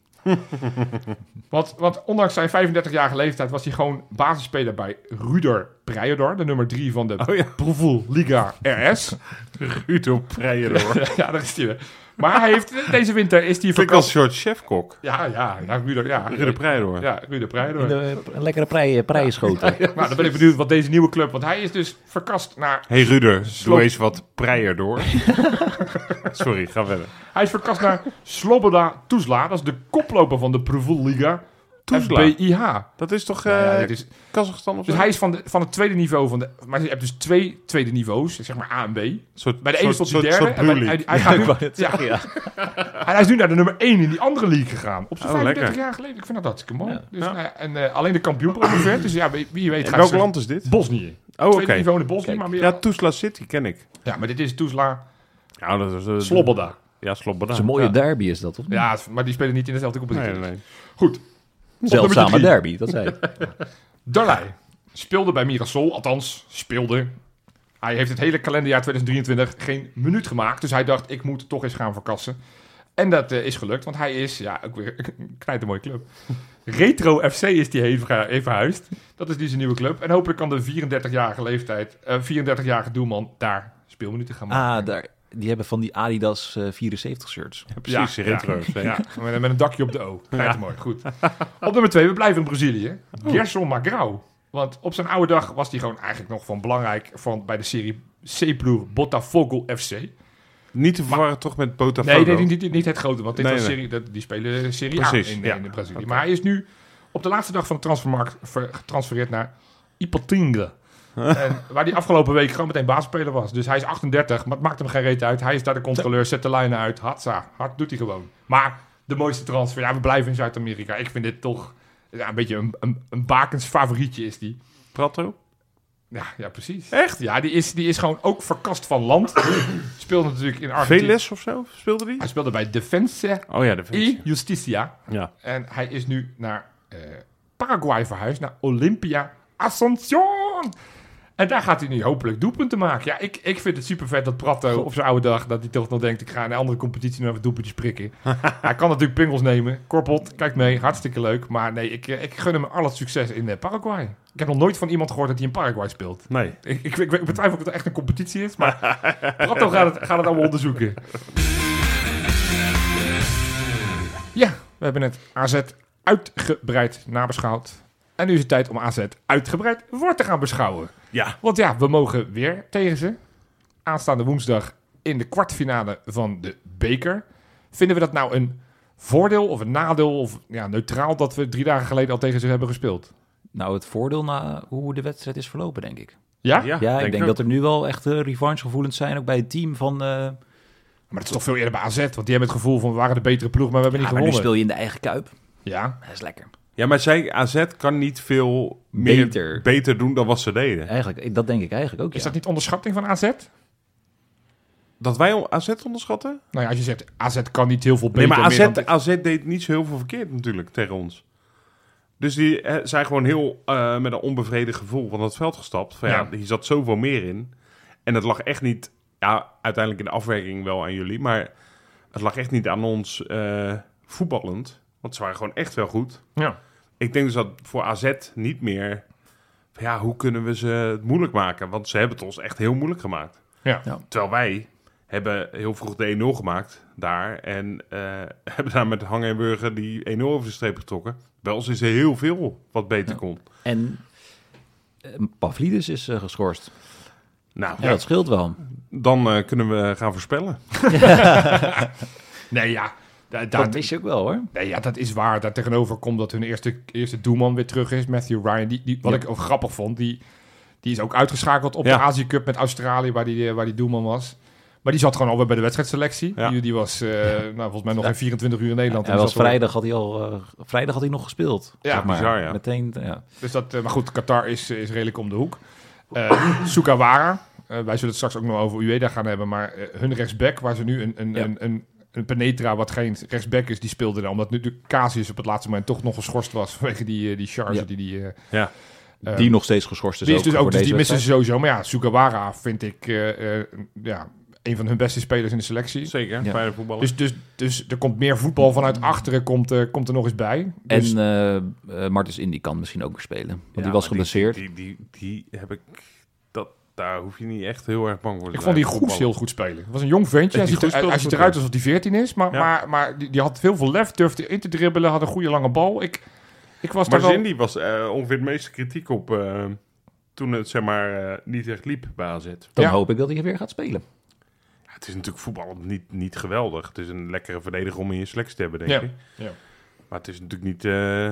Want ondanks zijn 35-jarige leeftijd was hij gewoon basisspeler bij Ruder Prejedor, de nummer 3 van de Provoel Liga RS. Ruder Prejedor. Ja, daar is hij weer. Maar hij heeft, deze winter is hij verkast. Ik als soort chefkok. Ruder Prejedor. Ja, Ruder Prejedor. Een lekkere preien-schoten. Nou, dan ben ik benieuwd wat deze nieuwe club, want hij is dus verkast naar... Hey Ruder, doe eens wat Prejedor. Sorry, ga verder. Hij is verkast naar Sloboda Tuzla, dat is de koploper van de Provoel Liga. FBIH. Dat is toch Kazachstan of zo? Dus hij is van het tweede niveau maar je hebt dus 2 tweede niveaus, zeg maar A en B. Bij de ene tot de derde. Hij is nu naar de nummer 1 in die andere league gegaan. Op zijn 35 jaar geleden. Ik vind dat hartstikke mooi. Ja. Dus, alleen de kampioen promoveert. Dus ja, wie weet gaat welk land is dit? Bosnië. Tweede niveau in Bosnië. Maar ja, Tuzla City ken ik. Ja, maar dit is Tuzla dat is Sloboda. Ja, Sloboda. Dat is een mooie derby is dat, of niet? Ja, maar die spelen niet in dezelfde competitie. Nee. Goed. Zeldzame derby, dat zei ik. Darley speelde bij Mirassol, althans speelde. Hij heeft het hele kalenderjaar 2023 geen minuut gemaakt. Dus hij dacht, ik moet toch eens gaan verkassen. En dat is gelukt, want hij is, ook weer een knijtermooie club. Retro FC is die heen verhuisd. Dat is die zijn nieuwe club. En hopelijk kan de 34-jarige doelman daar speelminuten gaan maken. Die hebben van die Adidas 74 shirts. Ja, precies, retro. Ja, met een dakje op de O. Knijtermooi, goed. Op nummer 2, we blijven in Brazilië. Gerson Magrão. Want op zijn oude dag was hij gewoon eigenlijk nog van belangrijk bij de serie C-ploeg Botafogo FC. Niet te verwarren toch met Botafogo? Nee, niet het grote, want dit was die spelen Serie A in Brazilië. Okay. Maar hij is nu op de laatste dag van de transfermarkt getransfereerd naar Ipatinga. En waar hij afgelopen week gewoon meteen basisspeler was. Dus hij is 38, maar het maakt hem geen reet uit. Hij is daar de controleur, zet de lijnen uit. Hard doet hij gewoon. Maar de mooiste transfer, we blijven in Zuid-Amerika. Ik vind dit toch een beetje een Bakens favorietje is die. Prato? Ja, precies. Echt? Ja, die is gewoon ook verkast van land. Speelde natuurlijk in Argentinië. Veles of zo? Speelde die? Hij speelde bij Defensa y Justicia. Ja. En hij is nu naar Paraguay verhuisd, naar Olympia Asunción. En daar gaat hij nu hopelijk doelpunten maken. Ja, ik vind het super vet dat Prato op zijn oude dag, dat hij toch nog denkt, ik ga in een andere competitie nog even doelpuntjes prikken. Hij kan natuurlijk pingels nemen. Korpelt, kijk mee, hartstikke leuk. Maar nee, ik gun hem al het succes in Paraguay. Ik heb nog nooit van iemand gehoord dat hij in Paraguay speelt. Nee. Ik betwijfel of het echt een competitie is, maar Prato gaat het allemaal onderzoeken. Ja, we hebben het AZ uitgebreid nabeschouwd. En nu is het tijd om AZ uitgebreid voor te gaan beschouwen. Ja. Want ja, we mogen weer tegen ze. Aanstaande woensdag in de kwartfinale van de beker. Vinden we dat nou een voordeel of een nadeel of neutraal dat we 3 dagen geleden al tegen ze hebben gespeeld? Nou, het voordeel na hoe de wedstrijd is verlopen, denk ik. Ja? Ja, ik denk dat er nu wel echt revanchegevoelens zijn, ook bij het team van... Maar het is toch veel eerder bij AZ, want die hebben het gevoel van we waren de betere ploeg, maar we hebben niet gewonnen. Maar nu speel je in de eigen Kuip. Ja. Dat is lekker. Ja, maar AZ kan niet veel beter doen dan wat ze deden. Eigenlijk, dat denk ik eigenlijk ook, Is dat niet onderschatting van AZ? Dat wij AZ onderschatten? Nou ja, als je zegt AZ kan niet heel veel beter. Nee, maar AZ deed niet zo heel veel verkeerd natuurlijk tegen ons. Dus die zijn gewoon heel met een onbevredigd gevoel van het veld gestapt. Van, hier zat zoveel meer in. En het lag echt niet, uiteindelijk in de afwerking wel aan jullie, maar het lag echt niet aan ons voetballend. Want ze waren gewoon echt wel goed. Ja. Ik denk dus dat voor AZ niet meer... hoe kunnen we ze het moeilijk maken? Want ze hebben het ons echt heel moeilijk gemaakt. Ja. Terwijl wij hebben heel vroeg de 1-0 gemaakt daar. En hebben daar met Hangen en Burger die 1-0 over de streep getrokken. Bij ons is er heel veel wat beter kon. En Pavlidis is geschorst. Nou, dat scheelt wel. Dan kunnen we gaan voorspellen. Nee, ja... Dat wist je ook wel, hoor. Nee, ja, dat is waar. Daar tegenover komt dat hun eerste doelman weer terug is. Matthew Ryan, wat ik ook grappig vond. Die is ook uitgeschakeld op de Azië Cup met Australië, waar die doelman was. Maar die zat gewoon alweer bij de wedstrijdselectie. Ja. Die was volgens mij nog geen 24 uur in Nederland. Hij En die was zat vrijdag had hij nog gespeeld. Ja, zeg maar. bizar, ja. Meteen, ja. Dus maar goed, Qatar is redelijk om de hoek. Sukawara. Wij zullen het straks ook nog over Ueda gaan hebben. Maar hun rechtsback, waar ze nu een Penetra, wat geen rechtsback is, die speelde dan. Omdat nu de Casius op het laatste moment toch nog geschorst was vanwege die charge Die nog steeds geschorst is. Die is dus ook, dus deze die missen ze wedstrijd. sowieso. Maar ja, Sukawara vind ik een van hun beste spelers in de selectie. Zeker, Ja. fijne voetballer. Dus er komt meer voetbal vanuit achteren, komt er nog eens bij. Dus, En Martens Indy kan misschien ook weer spelen. Want die was maar geblesseerd. Die heb ik... Daar hoef je niet echt heel erg bang voor te ik zijn. vond die Goes heel goed spelen. Het was een jong ventje. Hij Die ziet, Goes speelde hij ziet goed, eruit ja. alsof hij 14 is. Maar die had heel veel lef, durfde in te dribbelen, had een goede lange bal. Ik was daar Maar wel... Zindy was ongeveer de meeste kritiek op toen het zeg maar niet echt liep bij AZ. Dan Ja. hoop ik dat hij weer gaat spelen. Ja, het is natuurlijk voetbal niet geweldig. Het is een lekkere verdediger om in je selectie te hebben, denk Ja. ik. Ja. Maar het is natuurlijk niet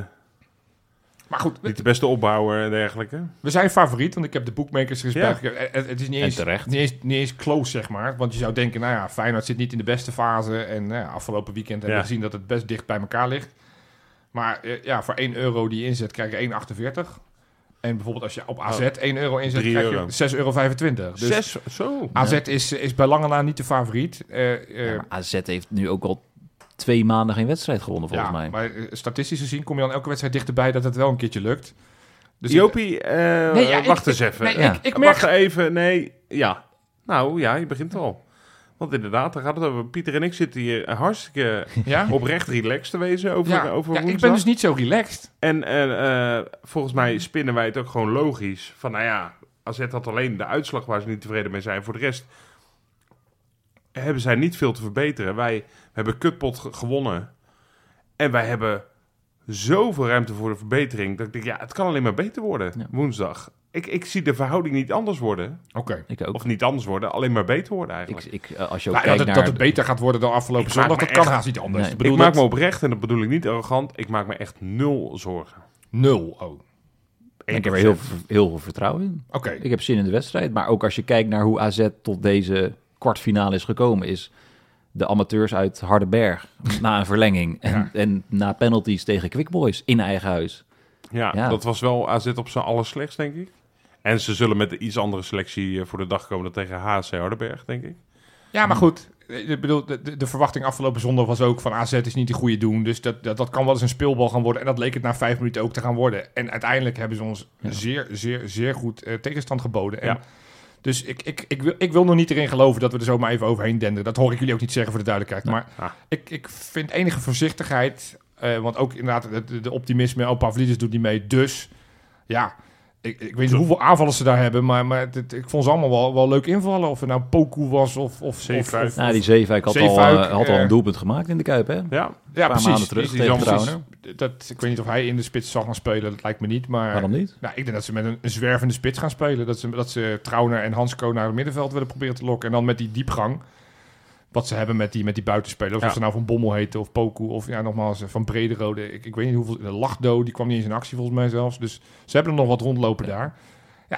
Maar goed, de beste opbouwer en dergelijke. we zijn favoriet, want ik heb de bookmakers respect. Ja. Het is niet En eens, terecht. niet eens close, zeg maar. Want je zou denken, nou ja, Feyenoord zit niet in de beste fase. En afgelopen weekend hebben we gezien dat het best dicht bij elkaar ligt. Maar voor €1 die je inzet, krijg je 1,48. En bijvoorbeeld als je op AZ 1 euro inzet, krijg je €6,25. Dus 6, zo. AZ is bij lange na niet de favoriet. Ja, maar AZ heeft nu ook al 2 maanden geen wedstrijd gewonnen, volgens mij. Maar statistisch gezien kom je dan elke wedstrijd dichterbij dat het wel een keertje lukt. Dus Jopie, wacht eens even. Nee, Ja. ik merk... Wacht even, nee. Ja. Nou ja, je begint al. Want inderdaad, daar gaat het over. Pieter en ik zitten hier hartstikke Ja? oprecht relaxed te wezen over Ja, ik woensdag. ben dus niet zo relaxed. En volgens mij spinnen wij het ook gewoon logisch. Van nou ja, AZ had alleen de uitslag waar ze niet tevreden mee zijn. Voor de rest hebben zij niet veel te verbeteren. Wij hebben kutpot gewonnen. En wij hebben zoveel ruimte voor de verbetering. Dat ik denk, ja, het kan alleen maar beter worden Ja. woensdag. Ik zie de verhouding niet anders worden. Oké. Ik ook. Of niet anders worden, alleen maar beter worden eigenlijk. Als je ook Nou, kijkt dat naar... het beter gaat worden dan afgelopen Ik zondag, maak dat me kan echt- haast niet anders. Nee. Ik bedoel, Ik maak dat... me oprecht, en dat bedoel ik niet arrogant, ik maak me echt 0 zorgen. 0. Oh, oké. Ik heb er heel veel vertrouwen in. Ik heb zin in de wedstrijd. Maar ook als je kijkt naar hoe AZ tot deze kwartfinale is gekomen... is de amateurs uit Hardenberg na een verlenging... en na penalties tegen Quick Boys in eigen huis. Ja, dat was wel AZ op zijn allerslechtst, denk ik. En ze zullen met een iets andere selectie voor de dag komen dan tegen HC Hardenberg, denk ik. Ja, maar goed. Ik bedoel, de verwachting afgelopen zondag was ook van AZ is niet de goede doen. Dus dat kan wel eens een speelbal gaan worden. En dat leek het na 5 minuten ook te gaan worden. En uiteindelijk hebben ze ons zeer, zeer, zeer goed tegenstand geboden. En Ja. dus ik wil nog niet erin geloven dat we er zomaar even overheen denderen. Dat hoor ik jullie ook niet zeggen voor de duidelijkheid. Maar ik vind enige voorzichtigheid. Want ook inderdaad de optimisme. Oh, Pavlidis doet niet mee. Dus ja... Ik weet niet hoeveel aanvallen ze daar hebben, maar ik vond ze allemaal wel leuk invallen. Of het nou Poku was of Zeefuik. Nou, die Zeefuik had al een doelpunt gemaakt in de Kuip, hè? Ja, Ja, Een paar maanden precies. terug Die tegen precies. Trauner. Ik weet niet of hij in de spits zal gaan spelen, dat lijkt me niet. Maar Waarom niet? Nou, ik denk dat ze met een zwervende spits gaan spelen. Dat ze Trauner en Hansko naar het middenveld willen proberen te lokken. En dan met die diepgang, wat ze hebben met die buitenspelers. Of ze nou Van Bommel heten of Poku of nogmaals Van Brederode. Ik weet niet hoeveel. Lachdo, die kwam niet eens in actie volgens mij zelfs. Dus ze hebben er nog wat rondlopen daar. Ja,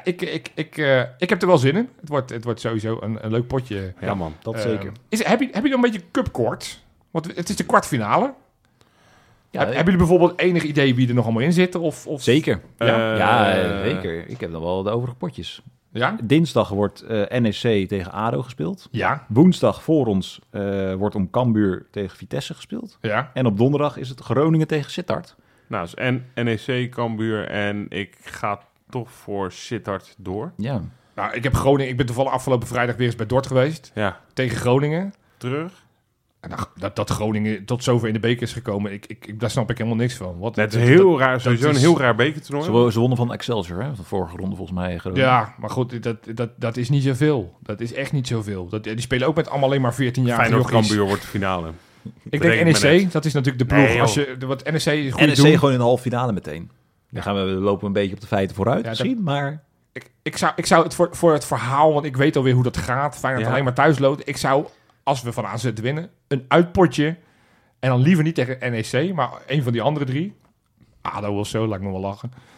ik heb er wel zin in. Het wordt sowieso een leuk potje. ja man. Dat zeker. Heb je dan een beetje cupkort? Want het is de kwartfinale. Ja, Hebben jullie bijvoorbeeld enig idee wie er nog allemaal in zit? Of... Zeker. Ja? Zeker. Ik heb dan wel de overige potjes. Ja? Dinsdag wordt NEC tegen ADO gespeeld. Ja. Woensdag voor ons wordt om Cambuur tegen Vitesse gespeeld. Ja. En op donderdag is het Groningen tegen Sittard. Nou, dus en NEC, Cambuur en ik ga toch voor Sittard door. Ja. Nou, ik heb Groningen. Ik ben toevallig afgelopen vrijdag weer eens bij Dort geweest. Ja, Tegen Groningen. terug. En dat Groningen tot zover in de beker is gekomen, daar snap ik helemaal niks van. Het is heel raar, sowieso een heel raar bekertoernooi. Ze wonnen van Excelsior, hè? De vorige ronde volgens mij. Groningen. Ja, maar goed, dat is niet zoveel. Dat is echt niet zoveel. Die spelen ook met allemaal alleen maar 14 jaar. Feyenoord Cambuur wordt de finale. Ik Bedenk denk me NEC, net. dat is natuurlijk de ploeg. Nee, Als je, wat NEC is goed NEC doen. gewoon in de halve finale meteen. Dan lopen we een beetje op de feiten vooruit Ja, misschien, maar... Ik zou het voor het verhaal, want ik weet alweer hoe dat gaat. Feyenoord alleen maar thuis loopt. Ik zou, als we van AZ winnen, een uitpotje. En dan liever niet tegen NEC, maar een van die andere 3. ADO of zo, laat ik nog wel lachen.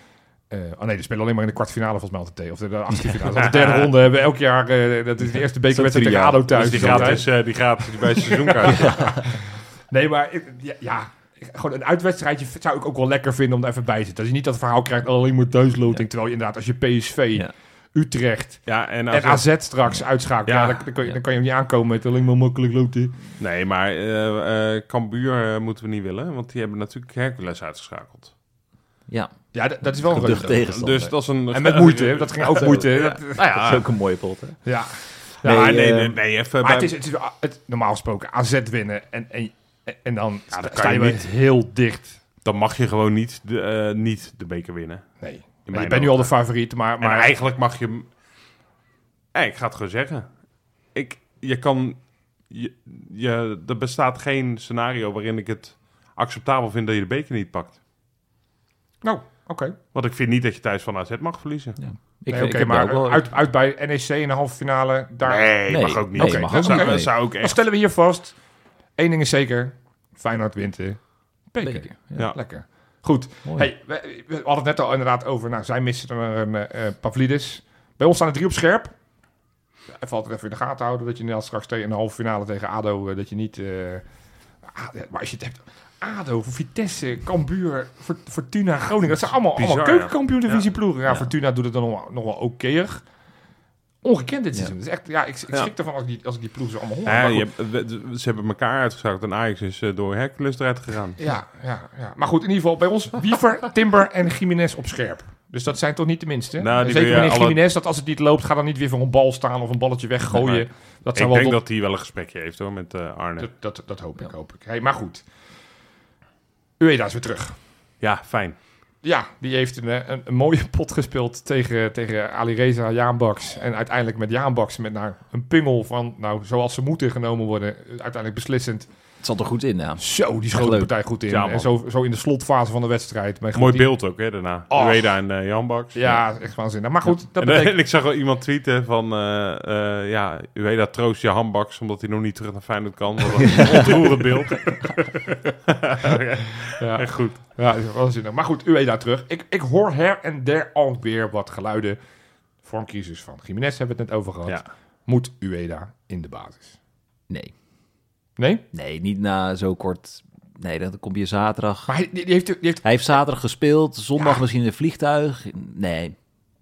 Nee, die spelen alleen maar in de kwartfinale volgens mij altijd. Of de achtste finale. Dat is de derde ronde hebben we elk jaar. Dat is de eerste bekerwedstrijd tegen ADO thuis. Dus die gratis bij het seizoenkaart. Nee, maar gewoon een uitwedstrijdje zou ik ook wel lekker vinden om er even bij te zitten. Als je niet dat verhaal krijgt, alleen maar thuisloting. Terwijl je inderdaad, als je PSV, Utrecht en AZ straks uitschakelt, dan kan je niet aankomen met alleen maar makkelijk loten. Nee, maar Cambuur moeten we niet willen, want die hebben natuurlijk Hercules uitgeschakeld. Ja, dat is wel een geducht tegenstander. Dus dat is een... En met moeite, dat ging ook moeite. Dat is ook een mooie pot, hè? Ja. Nee, even... Maar het is normaal gesproken AZ winnen en dan sta je weer heel dicht. Dan mag je gewoon niet de beker winnen. Nee, maar je bent nu al de favoriet, maar eigenlijk mag je... ik ga het gewoon zeggen. Er bestaat geen scenario waarin ik het acceptabel vind dat je de beker niet pakt. Nou, oké. Want ik vind niet dat je thuis van AZ mag verliezen. Ja. Uit bij NEC in de halve finale. Nee, mag ook niet. Dat zou ook echt... Dan stellen we hier vast. Eén ding is zeker. Feyenoord wint de beker. Ja. Lekker. Goed. Hey, we hadden het net al inderdaad over. Nou, zij missen er Pavlidis. Bij ons staan er 3 op scherp. Even altijd even in de gaten houden. Dat je net straks in de halve finale tegen ADO... dat je niet... maar als je het hebt... ADO, Vitesse, Cambuur, Fortuna, Groningen. Dat zijn allemaal keukenkampioen-divisie ploegen. Ja, Fortuna doet het dan nog wel okéig. Ongekend dit seizoen. Dus echt, ik schrik ervan als ik die ploegen zo allemaal hoor. Ze hebben elkaar uitgeschakeld en Ajax is door Hercules eruit gegaan. Ja. Maar goed, in ieder geval bij ons Wiever, Timber en Gimenez op scherp. Dus dat zijn toch niet de minste. Nou, zeker meneer Gimenez, dat als het niet loopt, ga dan niet weer voor een bal staan of een balletje weggooien. Nee, ik denk dat hij wel een gesprekje heeft hoor met Arne. Dat hoop ik. Hey, maar goed. Ueda is weer terug. Ja, fijn. Ja, die heeft een mooie pot gespeeld tegen Alireza Jaanbaks. En uiteindelijk met Jaanbaks met een pingel van, zoals ze moeten genomen worden. Uiteindelijk beslissend. Het zat er goed in, ja. Zo, die schoot de partij goed in. Ja, en zo in de slotfase van de wedstrijd. Mooi beeld ook, hè, daarna. Ueda en Jaanbaks. Ja, echt waanzinnig. Maar goed, dat betekent... En ik zag wel iemand tweeten van... Ueda troost je Jaanbaks omdat hij nog niet terug naar Feyenoord kan. Dat was een ontroerend beeld. Ja, echt goed. Ja, waanzinnig. Maar goed, Ueda terug. Ik hoor her en der alweer wat geluiden. Vormcrisis van Gimenez hebben we het net over gehad. Ja. Moet Ueda in de basis? Nee. Nee? Nee, niet na zo kort. Nee, dan kom je zaterdag. Maar hij heeft zaterdag gespeeld. Zondag misschien in een vliegtuig. Nee.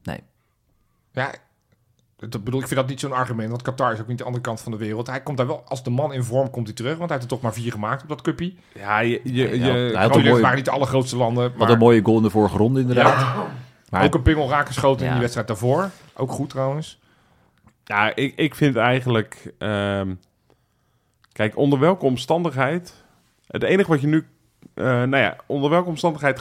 Ja, ik vind dat niet zo'n argument. Want Qatar is ook niet de andere kant van de wereld. Hij komt daar wel, als de man in vorm komt hij terug. Want hij heeft er toch maar 4 gemaakt op dat cuppie. Ja, het waren niet de allergrootste landen. Maar... Wat een mooie goal in de vorige ronde inderdaad. Ja. Maar ook een pingel raak geschoten in die wedstrijd daarvoor. Ook goed trouwens. Ja, ik vind eigenlijk... Kijk, onder welke omstandigheid... Het enige wat je nu... onder welke omstandigheid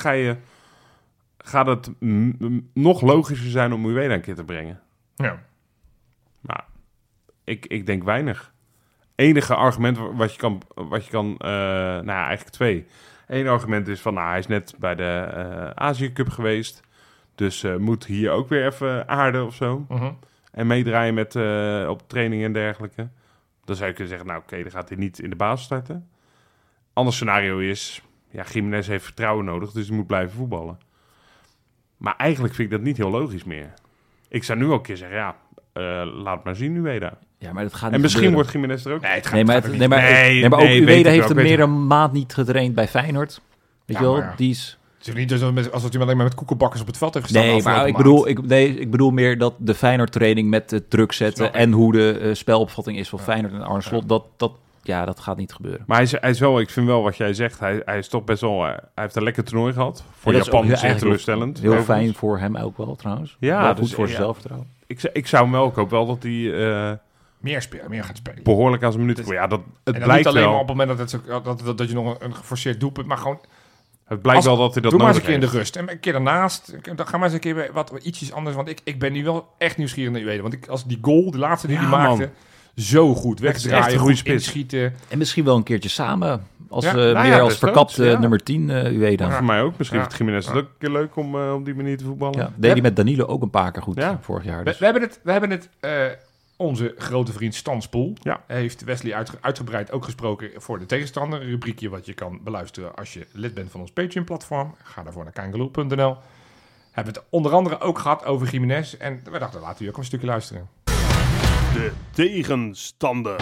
gaat het nog logischer zijn om Ueda een keer te brengen? Ja. Maar ik denk weinig. Enige argument wat je kan eigenlijk 2. Eén argument is van, hij is net bij de Azië Cup geweest. Dus moet hier ook weer even aarden of zo. Uh-huh. En meedraaien met op training en dergelijke. Dan zou je kunnen zeggen, dan gaat hij niet in de basis starten. Ander scenario is, Gimenez heeft vertrouwen nodig, dus hij moet blijven voetballen. Maar eigenlijk vind ik dat niet heel logisch meer. Ik zou nu ook een keer zeggen, laat maar zien, Ueda. Ja, maar dat gaat niet en misschien gebeuren. wordt Gimenez er ook. Maar ook Ueda heeft hem meer een maand niet getraind bij Feyenoord. Weet je wel, ja. die is... Het is niet alsof hij alleen maar met koekenbakkers op het veld heeft gestaan. Nee, maar ik bedoel meer dat de Feyenoord-training met het druk zetten en hoe de spelopvatting is van Feyenoord en Arne Slot, dat gaat niet gebeuren. Maar hij is wel, ik vind wel wat jij zegt, hij is toch best wel, hij heeft een lekker toernooi gehad. Voor Japan is het teleurstellend. Heel fijn voor hem ook wel trouwens. Ja, wel goed voor zijn zelfvertrouwen. Ik zou hem wel, ik hoop wel dat hij... meer gaat spelen. Behoorlijk aan zijn minuten. Ja, het blijkt niet alleen wel. maar op het moment dat je nog een geforceerd doelpunt, maar gewoon... Het blijkt wel dat hij dat doe nodig maar eens een keer heeft. in de rust. En een keer daarnaast, dan ga maar eens een keer wat ietsjes anders. Want ik ben nu wel echt nieuwsgierig naar Ueda. Want als die goal, de laatste die hij maakte, zo goed wegdraaien, goed inschieten. En misschien wel een keertje samen. Als als verkapte nummer 10 Ueda. Voor mij ook. Misschien vindt Gimenez het ook een keer leuk om op die manier te voetballen. Ja, deed hij met Danilo ook een paar keer goed vorig jaar. Dus. We hebben het onze grote vriend Stan Spoel heeft Wesley uitgebreid ook gesproken voor de tegenstander. Een rubriekje wat je kan beluisteren als je lid bent van ons Patreon-platform. Ga daarvoor naar kangaloo.nl. hebben we het onder andere ook gehad over Gimenez. En we dachten, laten we ook een stukje luisteren. De tegenstander.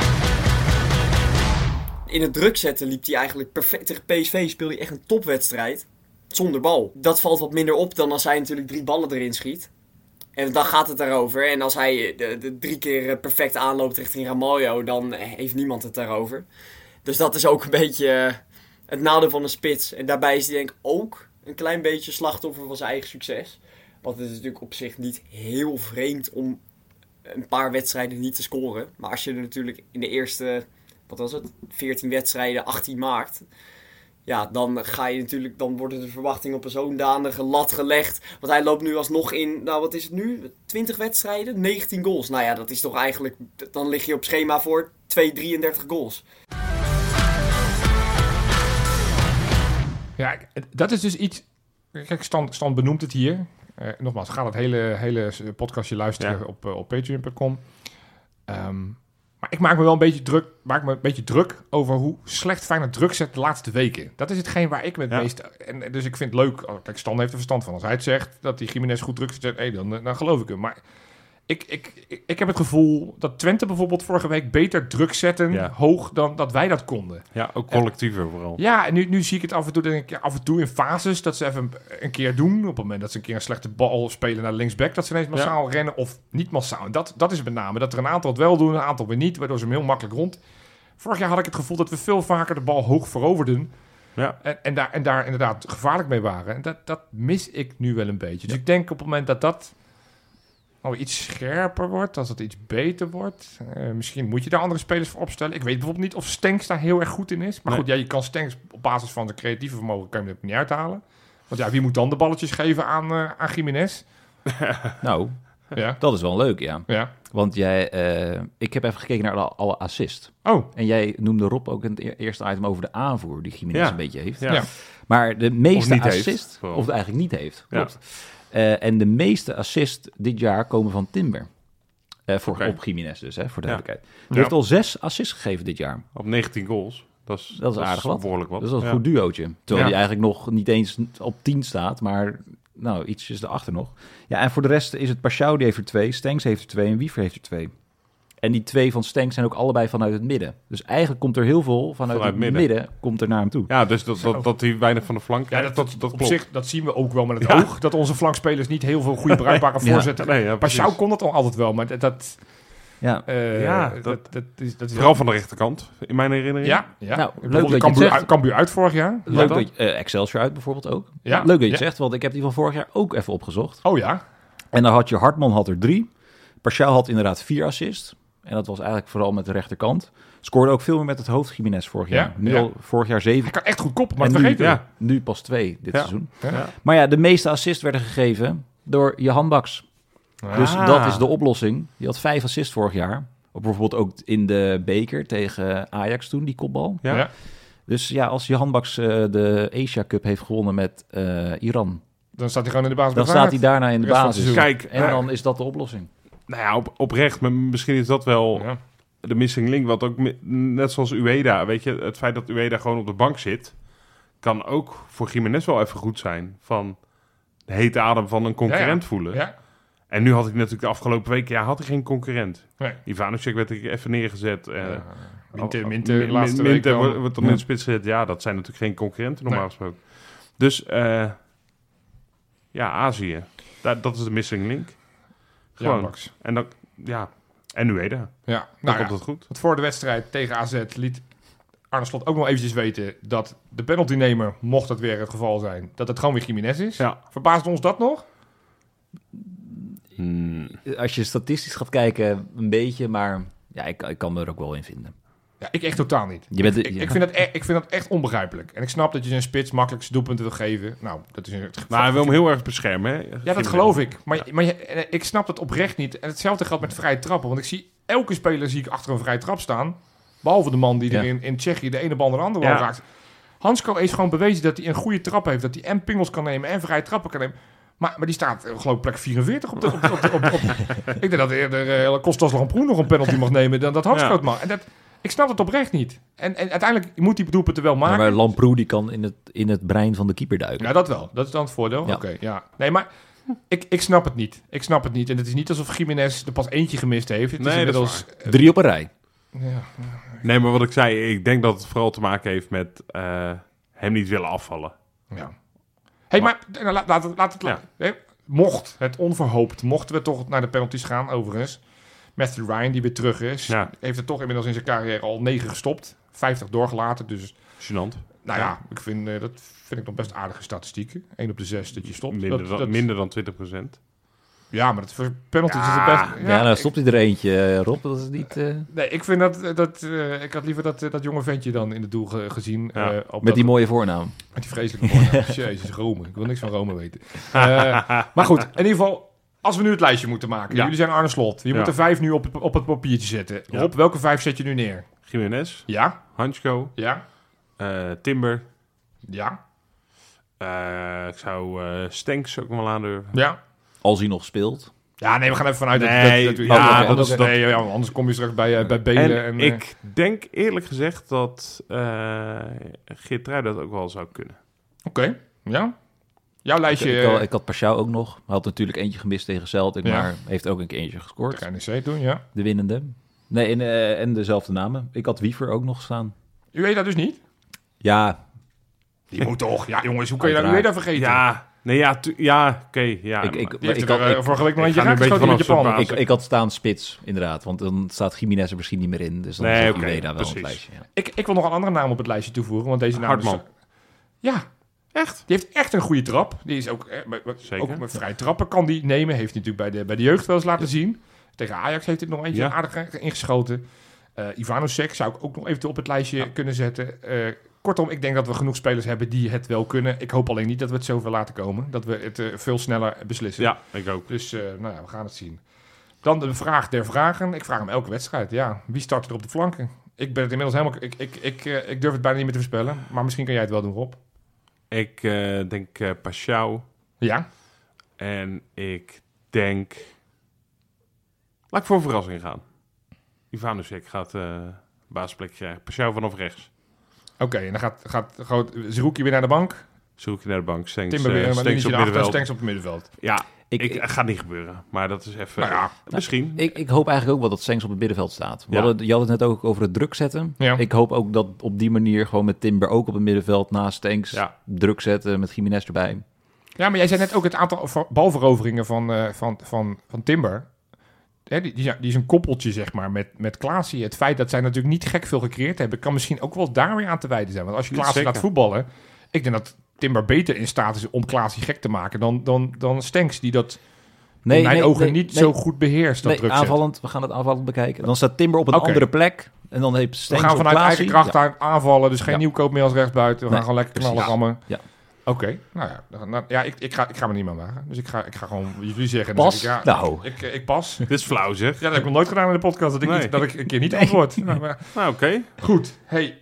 In het druk zetten liep hij eigenlijk perfect. Tegen PSV speelde hij echt een topwedstrijd. Zonder bal. Dat valt wat minder op dan als hij natuurlijk 3 ballen erin schiet. En dan gaat het daarover. En als hij de 3 keer perfect aanloopt richting Ramaljo, dan heeft niemand het daarover. Dus dat is ook een beetje het nadeel van een spits. En daarbij is hij denk ik ook een klein beetje slachtoffer van zijn eigen succes. Want het is natuurlijk op zich niet heel vreemd om een paar wedstrijden niet te scoren. Maar als je er natuurlijk in de eerste, 14 wedstrijden 18 maakt, ja, dan worden de verwachtingen op een zodanige lat gelegd. Want hij loopt nu alsnog in, wat is het nu? 20 wedstrijden, 19 goals. Nou ja, dat is toch eigenlijk, dan lig je op schema voor 33 goals. Ja, dat is dus iets... Kijk, Stan benoemt het hier. Nogmaals, ga het hele podcastje luisteren op patreon.com. Maar ik maak me wel een beetje druk over hoe slecht Feyenoord druk zet de laatste weken. Dat is hetgeen waar ik me het meest... En dus ik vind het leuk... Kijk, Stan heeft er verstand van. Als hij het zegt, dat die Gimenez goed druk zet, dan geloof ik hem. Maar ik heb het gevoel dat Twente bijvoorbeeld vorige week beter druk zetten, hoog, dan dat wij dat konden. Ja, ook collectiever vooral. Ja, en nu zie ik het af en toe in fases dat ze even een keer doen. Op het moment dat ze een keer een slechte bal spelen naar linksback, dat ze ineens massaal rennen of niet massaal. En dat is met name dat er een aantal het wel doen, een aantal weer niet, waardoor ze hem heel makkelijk rond. Vorig jaar had ik het gevoel dat we veel vaker de bal hoog veroverden. Ja. En daar inderdaad gevaarlijk mee waren. En dat mis ik nu wel een beetje. Dus ik denk op het moment dat iets scherper wordt, als het iets beter wordt. Misschien moet je daar andere spelers voor opstellen. Ik weet bijvoorbeeld niet of Stenks daar heel erg goed in is. Maar goed, je kan Stenks op basis van zijn creatieve vermogen kan je het niet uithalen. Want wie moet dan de balletjes geven aan Gimenez? Nou, dat is wel leuk, ja. Want ik heb even gekeken naar alle assists. Oh. En jij noemde Rob ook in het eerste item over de aanvoer die Gimenez een beetje heeft. Ja. Maar de meeste assists, of het eigenlijk niet heeft, klopt. En de meeste assists dit jaar komen van Timber. Op Gimenez dus, voor de duidelijkheid. Die heeft al 6 assists gegeven dit jaar. Op 19 goals. Dat is aardig wat. Behoorlijk wat. Dus dat is een goed duootje. Terwijl hij eigenlijk nog niet eens op 10 staat, maar ietsjes erachter nog. Ja, en voor de rest is het Paschal, die heeft er 2, Stenks heeft er 2 en Wiever heeft er 2. En die 2 van Stenks zijn ook allebei vanuit het midden. Dus eigenlijk komt er heel veel vanuit het midden komt er naar hem toe. Ja, dus dat hij weinig van de flank krijgt, dat op klopt. zich, dat zien we ook wel met het oog. Dat onze flankspelers niet heel veel goede bruikbare voorzetten. Paschal kon dat al altijd wel, maar dat... dat is vooral van de rechterkant, in mijn herinnering. Ja. Nou, leuk dat je het zegt. Cambuur uit vorig jaar. Leuk dat je, Excelsior uit bijvoorbeeld ook. Ja. Leuk dat je het zegt, want ik heb die van vorig jaar ook even opgezocht. Oh ja. En dan had je Hartman had er 3. Paschal had inderdaad 4 assists. En dat was eigenlijk vooral met de rechterkant. Scoorde ook veel meer met het hoofd Gimenez vorig jaar. Vorig jaar 7. Hij kan echt goed koppen, maar vergeten. Nu pas 2 dit seizoen. Ja. Maar ja, de meeste assists werden gegeven door Johan Baks. Dus dat is de oplossing. Die had 5 assists vorig jaar. Bijvoorbeeld ook in de beker tegen Ajax toen, die kopbal. Ja. Dus als Johan Baks de Asia Cup heeft gewonnen met Iran, dan staat hij gewoon in de basis. Dan staat hij daarna in de basis. Kijk, en dan is dat de oplossing. Nou ja, oprecht, maar misschien is dat wel de missing link. Want ook net zoals Ueda, weet je, het feit dat Ueda gewoon op de bank zit, kan ook voor Gimenez wel even goed zijn. Van de hete adem van een concurrent voelen. Ja. En nu had ik natuurlijk de afgelopen weken, had hij geen concurrent. Nee. Ivanovic werd er even neergezet. Minte wordt dan in de spits gezet. Ja, dat zijn natuurlijk geen concurrenten normaal gesproken. Dus Azië. Dat is de missing link. Gewoon. En dan, en Ueda. Ja, dan komt het goed. Want voor de wedstrijd tegen AZ liet Arne Slot ook nog eventjes weten dat de penaltynemer, mocht dat weer het geval zijn, dat het gewoon weer Gimenez is. Ja. Verbaast ons dat nog? Als je statistisch gaat kijken, een beetje, maar ik kan me er ook wel in vinden. Ja, ik echt totaal niet. Ik vind dat echt onbegrijpelijk. En ik snap dat je zijn spits makkelijk zijn doelpunten wil geven. Nou, dat is maar hij wil hem heel erg beschermen, hè? Ja, dat geloof ik. Maar ik snap dat oprecht niet. En hetzelfde geldt met vrije trappen. Want ik zie elke speler achter een vrije trap staan. Behalve de man die er in Tsjechië de ene bal naar de andere bal raakt. Hansko is gewoon bewezen dat hij een goede trap heeft. Dat hij en pingels kan nemen en vrije trappen kan nemen. Maar die staat, geloof ik, plek 44 op. Ik denk dat eerder Kostas Lamproen nog een penalty mag nemen dan dat Hansko het mag. En ik snap het oprecht niet. En uiteindelijk moet die doelpunten wel maken. Maar Lamproe die kan in het brein van de keeper duiken. Ja, dat wel. Dat is dan het voordeel. Ja. Oké, ja. Nee, maar Ik snap het niet. Ik snap het niet. En het is niet alsof Gimenez er pas eentje gemist heeft. Het is Nee, dat is inmiddels... 3 op een rij. Ja. Nee, maar wat ik zei, ik denk dat het vooral te maken heeft met hem niet willen afvallen. Ja. Hey, maar laat het... Ja. Mocht het onverhoopt, mochten we toch naar de penalties gaan, overigens. Matthew Ryan, die weer terug is, Ja. heeft er toch inmiddels in zijn carrière al 9 gestopt. 50 doorgelaten, dus... Gênant. Nou ja, dat vind ik nog best aardige statistieken. 1 op de 6 dat je stopt. Minder dan 20%. Ja, maar voor penalties Ja. is het best... Ja, nou stopt hij er eentje, Rob. Dat is niet... Nee, ik vind dat ik had liever dat jonge ventje dan in het doel gezien. Ja. Met die mooie voornaam. Met die vreselijke voornaam. Jezus, Rome. Ik wil niks van Rome weten. Maar goed, in ieder geval, als we nu het lijstje moeten maken. Ja. Jullie zijn Arne Slot. Je moet er 5 nu op het papiertje zetten. Ja. Rob, welke 5 zet je nu neer? Gimenez, Ja? Hansko, Ja? Timber. Ja? Ik zou Stenks ook wel aandurven. Ja? Als hij nog speelt. Ja, nee, we gaan even vanuit Nee, dat ja, anders, dat- anders kom je straks bij Belen. En ik denk eerlijk gezegd dat Geertrui dat ook wel zou kunnen. Oké, ja? Jouw lijstje... Ik had Pashao ook nog. Hij had natuurlijk eentje gemist tegen Celtic, Ja. maar heeft ook een keer eentje gescoord. tegen NEC doen, ja. De winnende. Nee, en dezelfde namen. Ik had Wiever ook nog staan. U weet dat dus niet? Ja, Die moet toch. Ja, jongens, hoe kun je dat Uiteraard. vergeten? Ja, nee, ja, oké. ja, Ik- maar- Die heeft Ik er had- vorige week nog ik eentje ga nu een beetje raakgeschoten met vanaf Japan. zo'n ik had staan spits, inderdaad. Want dan staat Jiménez er misschien niet meer in. Dus dan Nee, zet oké, Ueda wel op het precies. lijstje. Ja. Ik wil nog een andere naam op het lijstje toevoegen, want deze naam Hartman. is... Ja, Echt? die heeft echt een goede trap. Die is ook, Zeker. ook met vrij trappen kan die nemen. Heeft hij natuurlijk bij de jeugd wel eens laten zien. Tegen Ajax heeft hij nog eentje Ja. aardig ingeschoten. Ivanosek zou ik ook nog even op het lijstje kunnen zetten. Kortom, ik denk dat we genoeg spelers hebben die het wel kunnen. Ik hoop alleen niet dat we het zoveel laten komen. Dat we het veel sneller beslissen. Ja, ik ook. Dus nou ja, we gaan het zien. Dan de vraag der vragen. Ik vraag hem elke wedstrijd. Ja, wie start er op de flanken? Ik ben het inmiddels helemaal... Ik durf het bijna niet meer te voorspellen. Maar misschien kan jij het wel doen, Rob. Ik denk Pashao. Ja? En ik denk... Laat ik voor een verrassing gaan. Ivanusek gaat basisplekje krijgen. Pashao vanaf rechts. Oké, en dan gaat Zerouki weer naar de bank. Zoek je naar de bank. Stenks, Timber weer, maar nu Stenks is op hij erachter. middenveld. Stenks op het middenveld. Ja, Ik- gaat niet gebeuren. Maar dat is even... Nou ja. misschien. Ik hoop eigenlijk ook wel dat Stengs op het middenveld staat. Ja. Je had het net ook over het druk zetten. Ja. Ik hoop ook dat op die manier gewoon met Timber ook op het middenveld naast Stengs Ja. druk zetten met Jiménez erbij. Ja, maar jij zei net ook het aantal balveroveringen van Timber. Hè, die is een koppeltje, zeg maar, met Klaasie. Het feit dat zij natuurlijk niet gek veel gecreëerd hebben, kan misschien ook wel daar weer aan te wijten zijn. Want als je Klaasie Zeker. laat voetballen, ik denk dat Timber beter in staat is om Klaasie gek te maken dan Stenks, die dat in mijn ogen niet zo goed beheerst. Dat Nee, druk zetten. aanvallend. We gaan het aanvallend bekijken. Dan staat Timber op een Oké. andere plek. En dan heeft We Stengs gaan op vanuit Klaasie. eigen kracht Ja. aan aanvallen, dus geen Ja. nieuwkoop meer als rechtsbuiten. We Nee, gaan gewoon lekker knallen precies. rammen. Ja. Oké, nou ja, ik ga me niet meer wagen. Dus ik ga gewoon jullie zeggen. Dan Pas? zeg ik, ja, Nou. ik pas. Dit is flauw, zeg. Ja, dat heb ik nog nooit gedaan in de podcast, dat ik, Nee. niet, dat ik een keer niet antwoord. Nou, maar Nou, oké. goed, hey,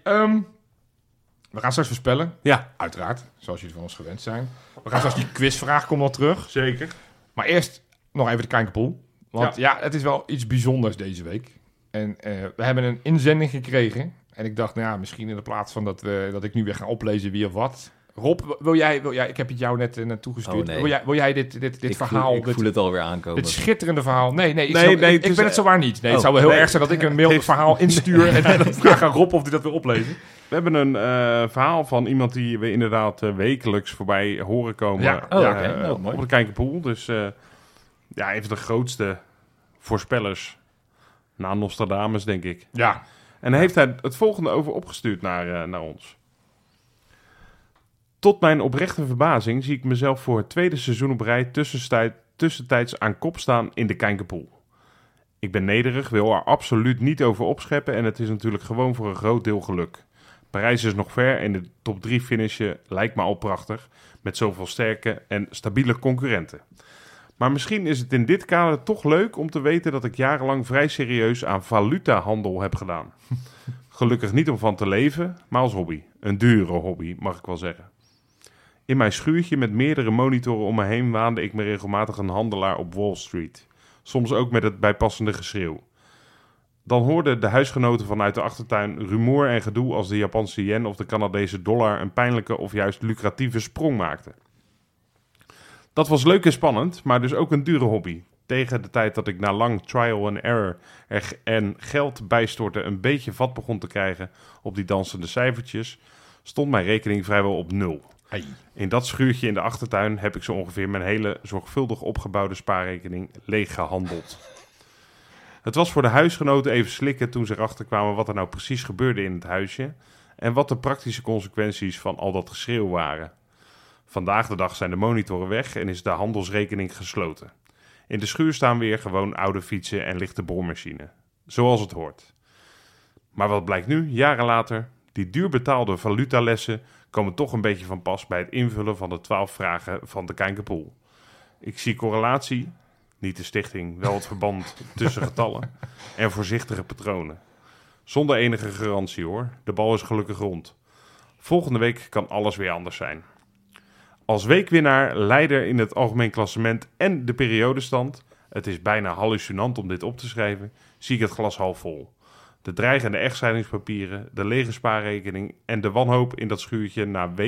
we gaan straks voorspellen. Ja, Uiteraard, zoals jullie van ons gewend zijn. We gaan straks die quizvraag komt nog terug. zeker. Maar eerst nog even de kijkerpool. Want ja, het is wel iets bijzonders deze week. En we hebben een inzending gekregen. En ik dacht, nou ja, misschien in de plaats van dat ik nu weer ga oplezen wie of wat. Rob, wil jij ik heb het jou net naartoe gestuurd. Oh, nee. Wil jij dit verhaal... Ik voel het alweer aankomen. Dit schitterende verhaal. Nee, ik het is- ben het zowaar niet. Nee, het Oh, zou wel heel nee. erg zijn dat ik een mail verhaal instuur en dan vraag aan Rob of hij dat wil oplezen. We hebben een verhaal van iemand die we inderdaad wekelijks voorbij horen komen. Ja. Oh, oké. Nou, mooi. Op de Kijkerpool. Dus ja, even de grootste voorspellers na Nostradamus, denk ik. Ja. En hij heeft hij het volgende over opgestuurd naar ons. Tot mijn oprechte verbazing zie ik mezelf voor het tweede seizoen op rij tussentijds aan kop staan in de Kijkerpool. Ik ben nederig, wil er absoluut niet over opscheppen en het is natuurlijk gewoon voor een groot deel geluk. Parijs is nog ver en de top 3 finishen lijkt me al prachtig, met zoveel sterke en stabiele concurrenten. Maar misschien is het in dit kader toch leuk om te weten dat ik jarenlang vrij serieus aan valutahandel heb gedaan. Gelukkig niet om van te leven, maar als hobby. Een dure hobby, mag ik wel zeggen. In mijn schuurtje met meerdere monitoren om me heen waande ik me regelmatig een handelaar op Wall Street. Soms ook met het bijpassende geschreeuw. Dan hoorden de huisgenoten vanuit de achtertuin rumoer en gedoe als de Japanse yen of de Canadese dollar een pijnlijke of juist lucratieve sprong maakten. Dat was leuk en spannend, maar dus ook een dure hobby. Tegen de tijd dat ik na lang trial and error en geld bijstorten een beetje vat begon te krijgen op die dansende cijfertjes, stond mijn rekening vrijwel op 0. Hey. In dat schuurtje in de achtertuin heb ik zo ongeveer mijn hele zorgvuldig opgebouwde spaarrekening leeg gehandeld. Het was voor de huisgenoten even slikken toen ze erachter kwamen wat er nou precies gebeurde in het huisje en wat de praktische consequenties van al dat geschreeuw waren. Vandaag de dag zijn de monitoren weg en is de handelsrekening gesloten. In de schuur staan weer gewoon oude fietsen en lichte boormachine. Zoals het hoort. Maar wat blijkt nu, jaren later? Die duur betaalde valutalessen komen toch een beetje van pas bij het invullen van de 12 vragen van de Kijnkerpool. Ik zie correlatie, niet de stichting, wel het verband tussen getallen en voorzichtige patronen. Zonder enige garantie hoor, de bal is gelukkig rond. Volgende week kan alles weer anders zijn. Als weekwinnaar, leider in het algemeen klassement en de periodestand, het is bijna hallucinant om dit op te schrijven, zie ik het glas half vol. De dreigende echtscheidingspapieren, de lege spaarrekening en de wanhoop in dat schuurtje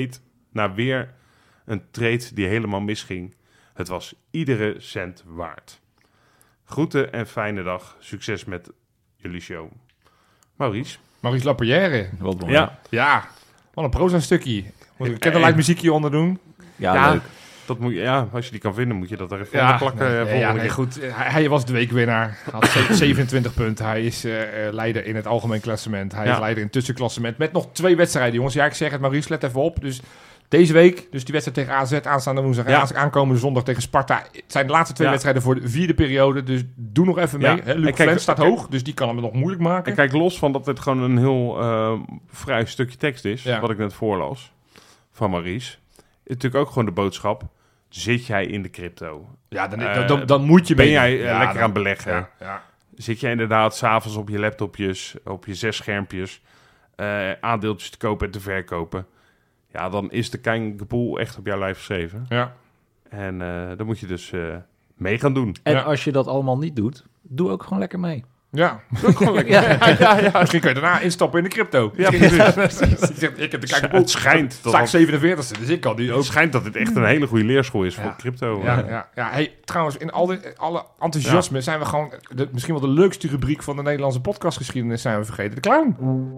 na weer een trade die helemaal misging. Het was iedere cent waard. Groeten en fijne dag. Succes met jullie show. Maurice Laperrière. Wat mooi. Ja, wat een proza-stukje. Ik kan er light muziekje onder doen. Ja, leuk. Dat moet je, als je die kan vinden, moet je dat er even onder plakken. Goed. Hij was de weekwinnaar. Hij had 27 punten. Hij is leider in het algemeen klassement. Hij is leider in het tussenklassement. Met nog 2 wedstrijden, jongens. Ja, ik zeg het, Maurice, let even op. Dus deze week, dus die wedstrijd tegen AZ, aanstaande woensdag en aankomende zondag tegen Sparta. Het zijn de laatste 2 wedstrijden voor de 4e periode. Dus doe nog even mee. Ja. Luc Flens staat hoog, dus die kan hem nog moeilijk maken. En kijk, los van dat het gewoon een heel vrij stukje tekst is, wat ik net voorlas van Maurice. Natuurlijk ook gewoon de boodschap. Zit jij in de crypto? Ja, dan moet je ben jij lekker aan beleggen? Ja, ja. Zit jij inderdaad 's avonds op je laptopjes, op je 6 schermpjes, aandeeltjes te kopen en te verkopen? Ja, dan is de Kijnkerpool echt op jouw lijf geschreven. Ja. En dan moet je dus mee gaan doen. En als je dat allemaal niet doet, doe ook gewoon lekker mee. Ja, ook gewoon lekker. Ja. Misschien kun je daarna instappen in de crypto. Ja, precies. Ik heb de Kijnkerpool. Het schijnt. Sta ik 47e, dus ik kan die ook. Het schijnt dat dit echt een hele goede leerschool is voor crypto. Ja. Hey, trouwens, in alle enthousiasme zijn we gewoon misschien wel de leukste rubriek van de Nederlandse podcastgeschiedenis zijn we vergeten. De clown.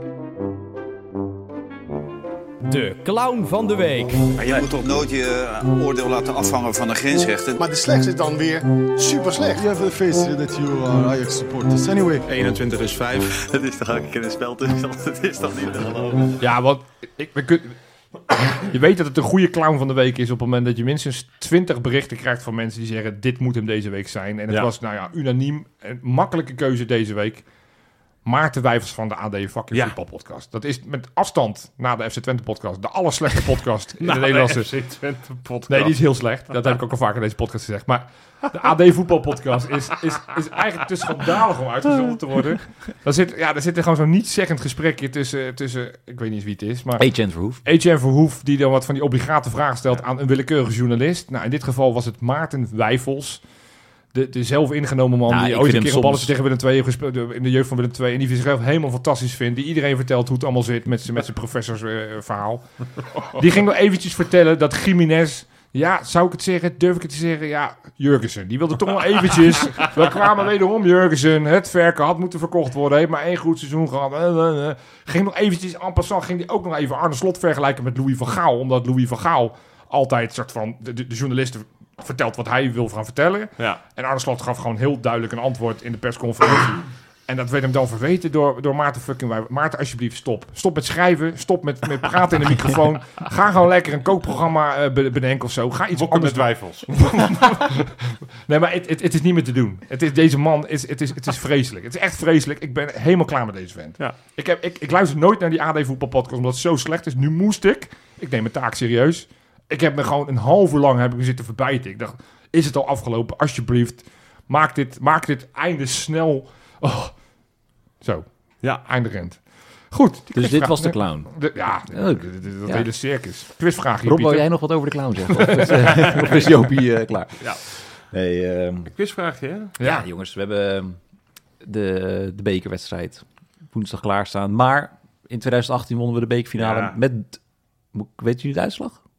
De clown van de week. Maar je moet toch nooit je oordeel laten afhangen van de grensrechten. Maar de slechtste is dan weer super slecht. You have to face that you are Ajax supporters. Anyway. 21 is 5. Dat is toch elke keer een spel tussen. Dat is toch niet te geloven. Ja, want je weet dat het een goede clown van de week is op het moment dat je minstens 20 berichten krijgt van mensen die zeggen dit moet hem deze week zijn. En het was unaniem een makkelijke keuze deze week. Maarten Wijfels van de AD Fucking Voetbal Podcast. Dat is met afstand na de FC Twente podcast de allerslechtste podcast in de Nederlandse... FC Twente podcast. Nee, die is heel slecht. Dat heb ik ook al vaker in deze podcast gezegd. Maar de AD Voetbal Podcast is eigenlijk te schandalig om uitgezonden te worden. Er zit er gewoon zo'n niet-zeggend gesprekje tussen... Ik weet niet eens wie het is, maar... Etienne Verhoef. Etienne Verhoef, die dan wat van die obligate vragen stelt aan een willekeurige journalist. Nou, in dit geval was het Maarten Wijfels... De zelf ingenomen man die ooit een keer een balletje tegen Willem II heeft gespeeld in de jeugd van Willem II. En die zichzelf helemaal fantastisch vindt. Die iedereen vertelt hoe het allemaal zit met zijn professorsverhaal. Die ging nog eventjes vertellen dat Jiménez... Ja, zou ik het zeggen? Durf ik het te zeggen? Ja, Jurgensen. Die wilde toch nog eventjes... We kwamen wederom Jurgensen. Het verken had moeten verkocht worden. Heeft maar 1 goed seizoen gehad. Ging nog eventjes... En passant ging die ook nog even Arne Slot vergelijken met Louis van Gaal. Omdat Louis van Gaal altijd soort van... De journalisten... vertelt wat hij wil gaan vertellen. Ja. En Arne Slot gaf gewoon heel duidelijk een antwoord in de persconferentie. En dat werd hem dan verweten door Maarten fucking Wijfels. Maarten, alsjeblieft, stop. Stop met schrijven. Stop met praten in de microfoon. Ga gewoon lekker een kookprogramma bedenken of zo. Ga iets Bokken anders met Wijfels. Nee, maar het is niet meer te doen. Deze man het is vreselijk. Het is echt vreselijk. Ik ben helemaal klaar met deze vent. Ja. Ik luister nooit naar die AD Voetbalpodcast omdat het zo slecht is. Nu moest ik. Ik neem mijn taak serieus. Ik heb me gewoon een half uur lang zitten verbijten. Ik dacht, is het al afgelopen? Alsjeblieft, maak dit einde snel. Oh. Zo, einde rent. Goed. Dus dit was de clown? Dat hele circus. Quizvraagje, Rob, wil jij nog wat over de clown zeggen? Of is Jopie klaar? Ja. Nee, quizvraagje, hè? Ja, jongens, we hebben de bekerwedstrijd woensdag klaarstaan. Maar in 2018 wonnen we de bekerfinale met... Weet jullie de uitslag?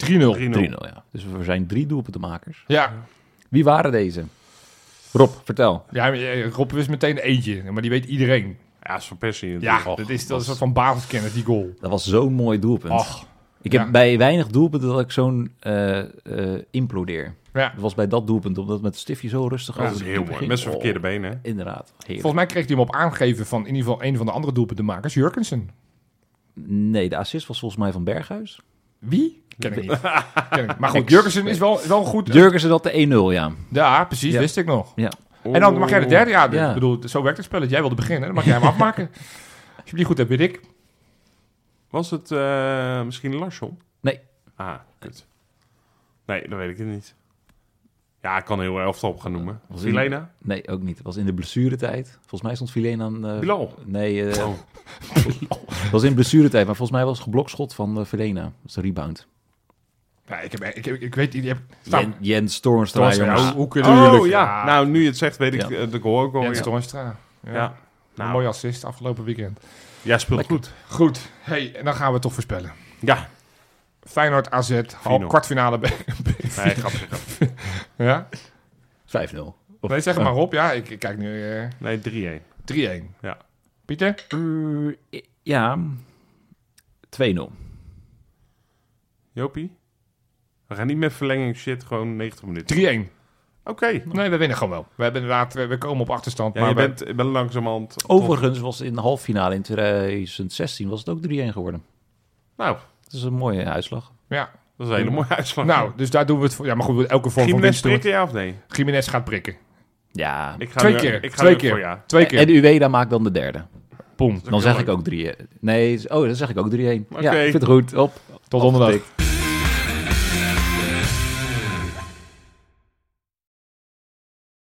ja. Dus we zijn 3 doelpuntenmakers. Ja. Wie waren deze? Rob, vertel. Ja, Rob wist meteen eentje, maar die weet iedereen. Ja, is Van Persie Ja, natuurlijk. dat is een soort van basiskennis, die goal. Dat was zo'n mooi doelpunt. Och, Ik heb ja. bij weinig doelpunten dat ik zo'n implodeer. ja. Dat was bij dat doelpunt, omdat het met het stiftje zo rustig Ja, dat over is de heel keeper mooi. ging. Met zijn verkeerde benen, hè? Inderdaad, heerlijk. Volgens mij kreeg hij hem op aangeven van in ieder geval een van de andere doelpuntenmakers, Jurkensen. Nee, de assist was volgens mij van Berghuis. Wie? Ken ik niet. Maar goed, Jurkensen is wel goed. Jurgensen had de 1-0, ja. Ja, precies, Ja. wist ik nog. Ja. En dan mag jij de derde. Ja, Ja. ik bedoel, zo werkt het spelletje. Jij wilde beginnen, dan mag jij hem afmaken. Als je die goed hebt, weet ik. Was het misschien Larsson? Nee. Ah, kut. Nee, dan weet ik het niet. Ja, ik kan heel elftal op gaan noemen. Was Filena? Nee, ook niet. Het was in de blessuretijd. Volgens mij stond Filena aan... Bilal? Nee, het was in blessuretijd, maar volgens mij was het geblokschot van Filena. Dat is de rebound. Ja, ik weet niet. Jens Toornstra, jongens. Hoe kunnen jullie... Oh ja, nou nu je het zegt weet ik Ja. de goal ook al. Jens Ja. Toornstra. Ja. Ja. Een Nou, mooie assist afgelopen weekend. jij speelt goed. Goed. Hey, en dan gaan we toch voorspellen. Ja. Feyenoord AZ, kwartfinale. Nee, grapje. Ja? 5-0. Of- Nee, zeg het maar op. Ja, ik kijk nu... Nee, 3-1. 3-1. Ja. Pieter? Ja, 2-0. Jopie? We gaan niet met verlenging shit, gewoon 90 minuten. 3-1. Oké. Nee, we winnen gewoon wel. We hebben inderdaad, we komen op achterstand. Ja, maar je bent langzamerhand... Overigens was in de halffinale in 2016 was het ook 3-1 geworden. Nou, Dat is een mooie uitslag. Ja. dat is een hele mooie uitslag. Nou, dus daar doen we het voor. Ja, maar goed, elke vorm van Jiménez winst doen we- prikken, ja of nee? Jiménez gaat prikken. Ja. Ik ga Twee nu- keer. Ik ga Twee nu keer. voor ja. 2 keer. En Ueda maakt dan de derde. Boom. Dan zeg ik ook 3. Nee, dan zeg ik ook 3-1. Oké. Ja, ik vind het goed. Op. Tot donderdag. Afgetikt.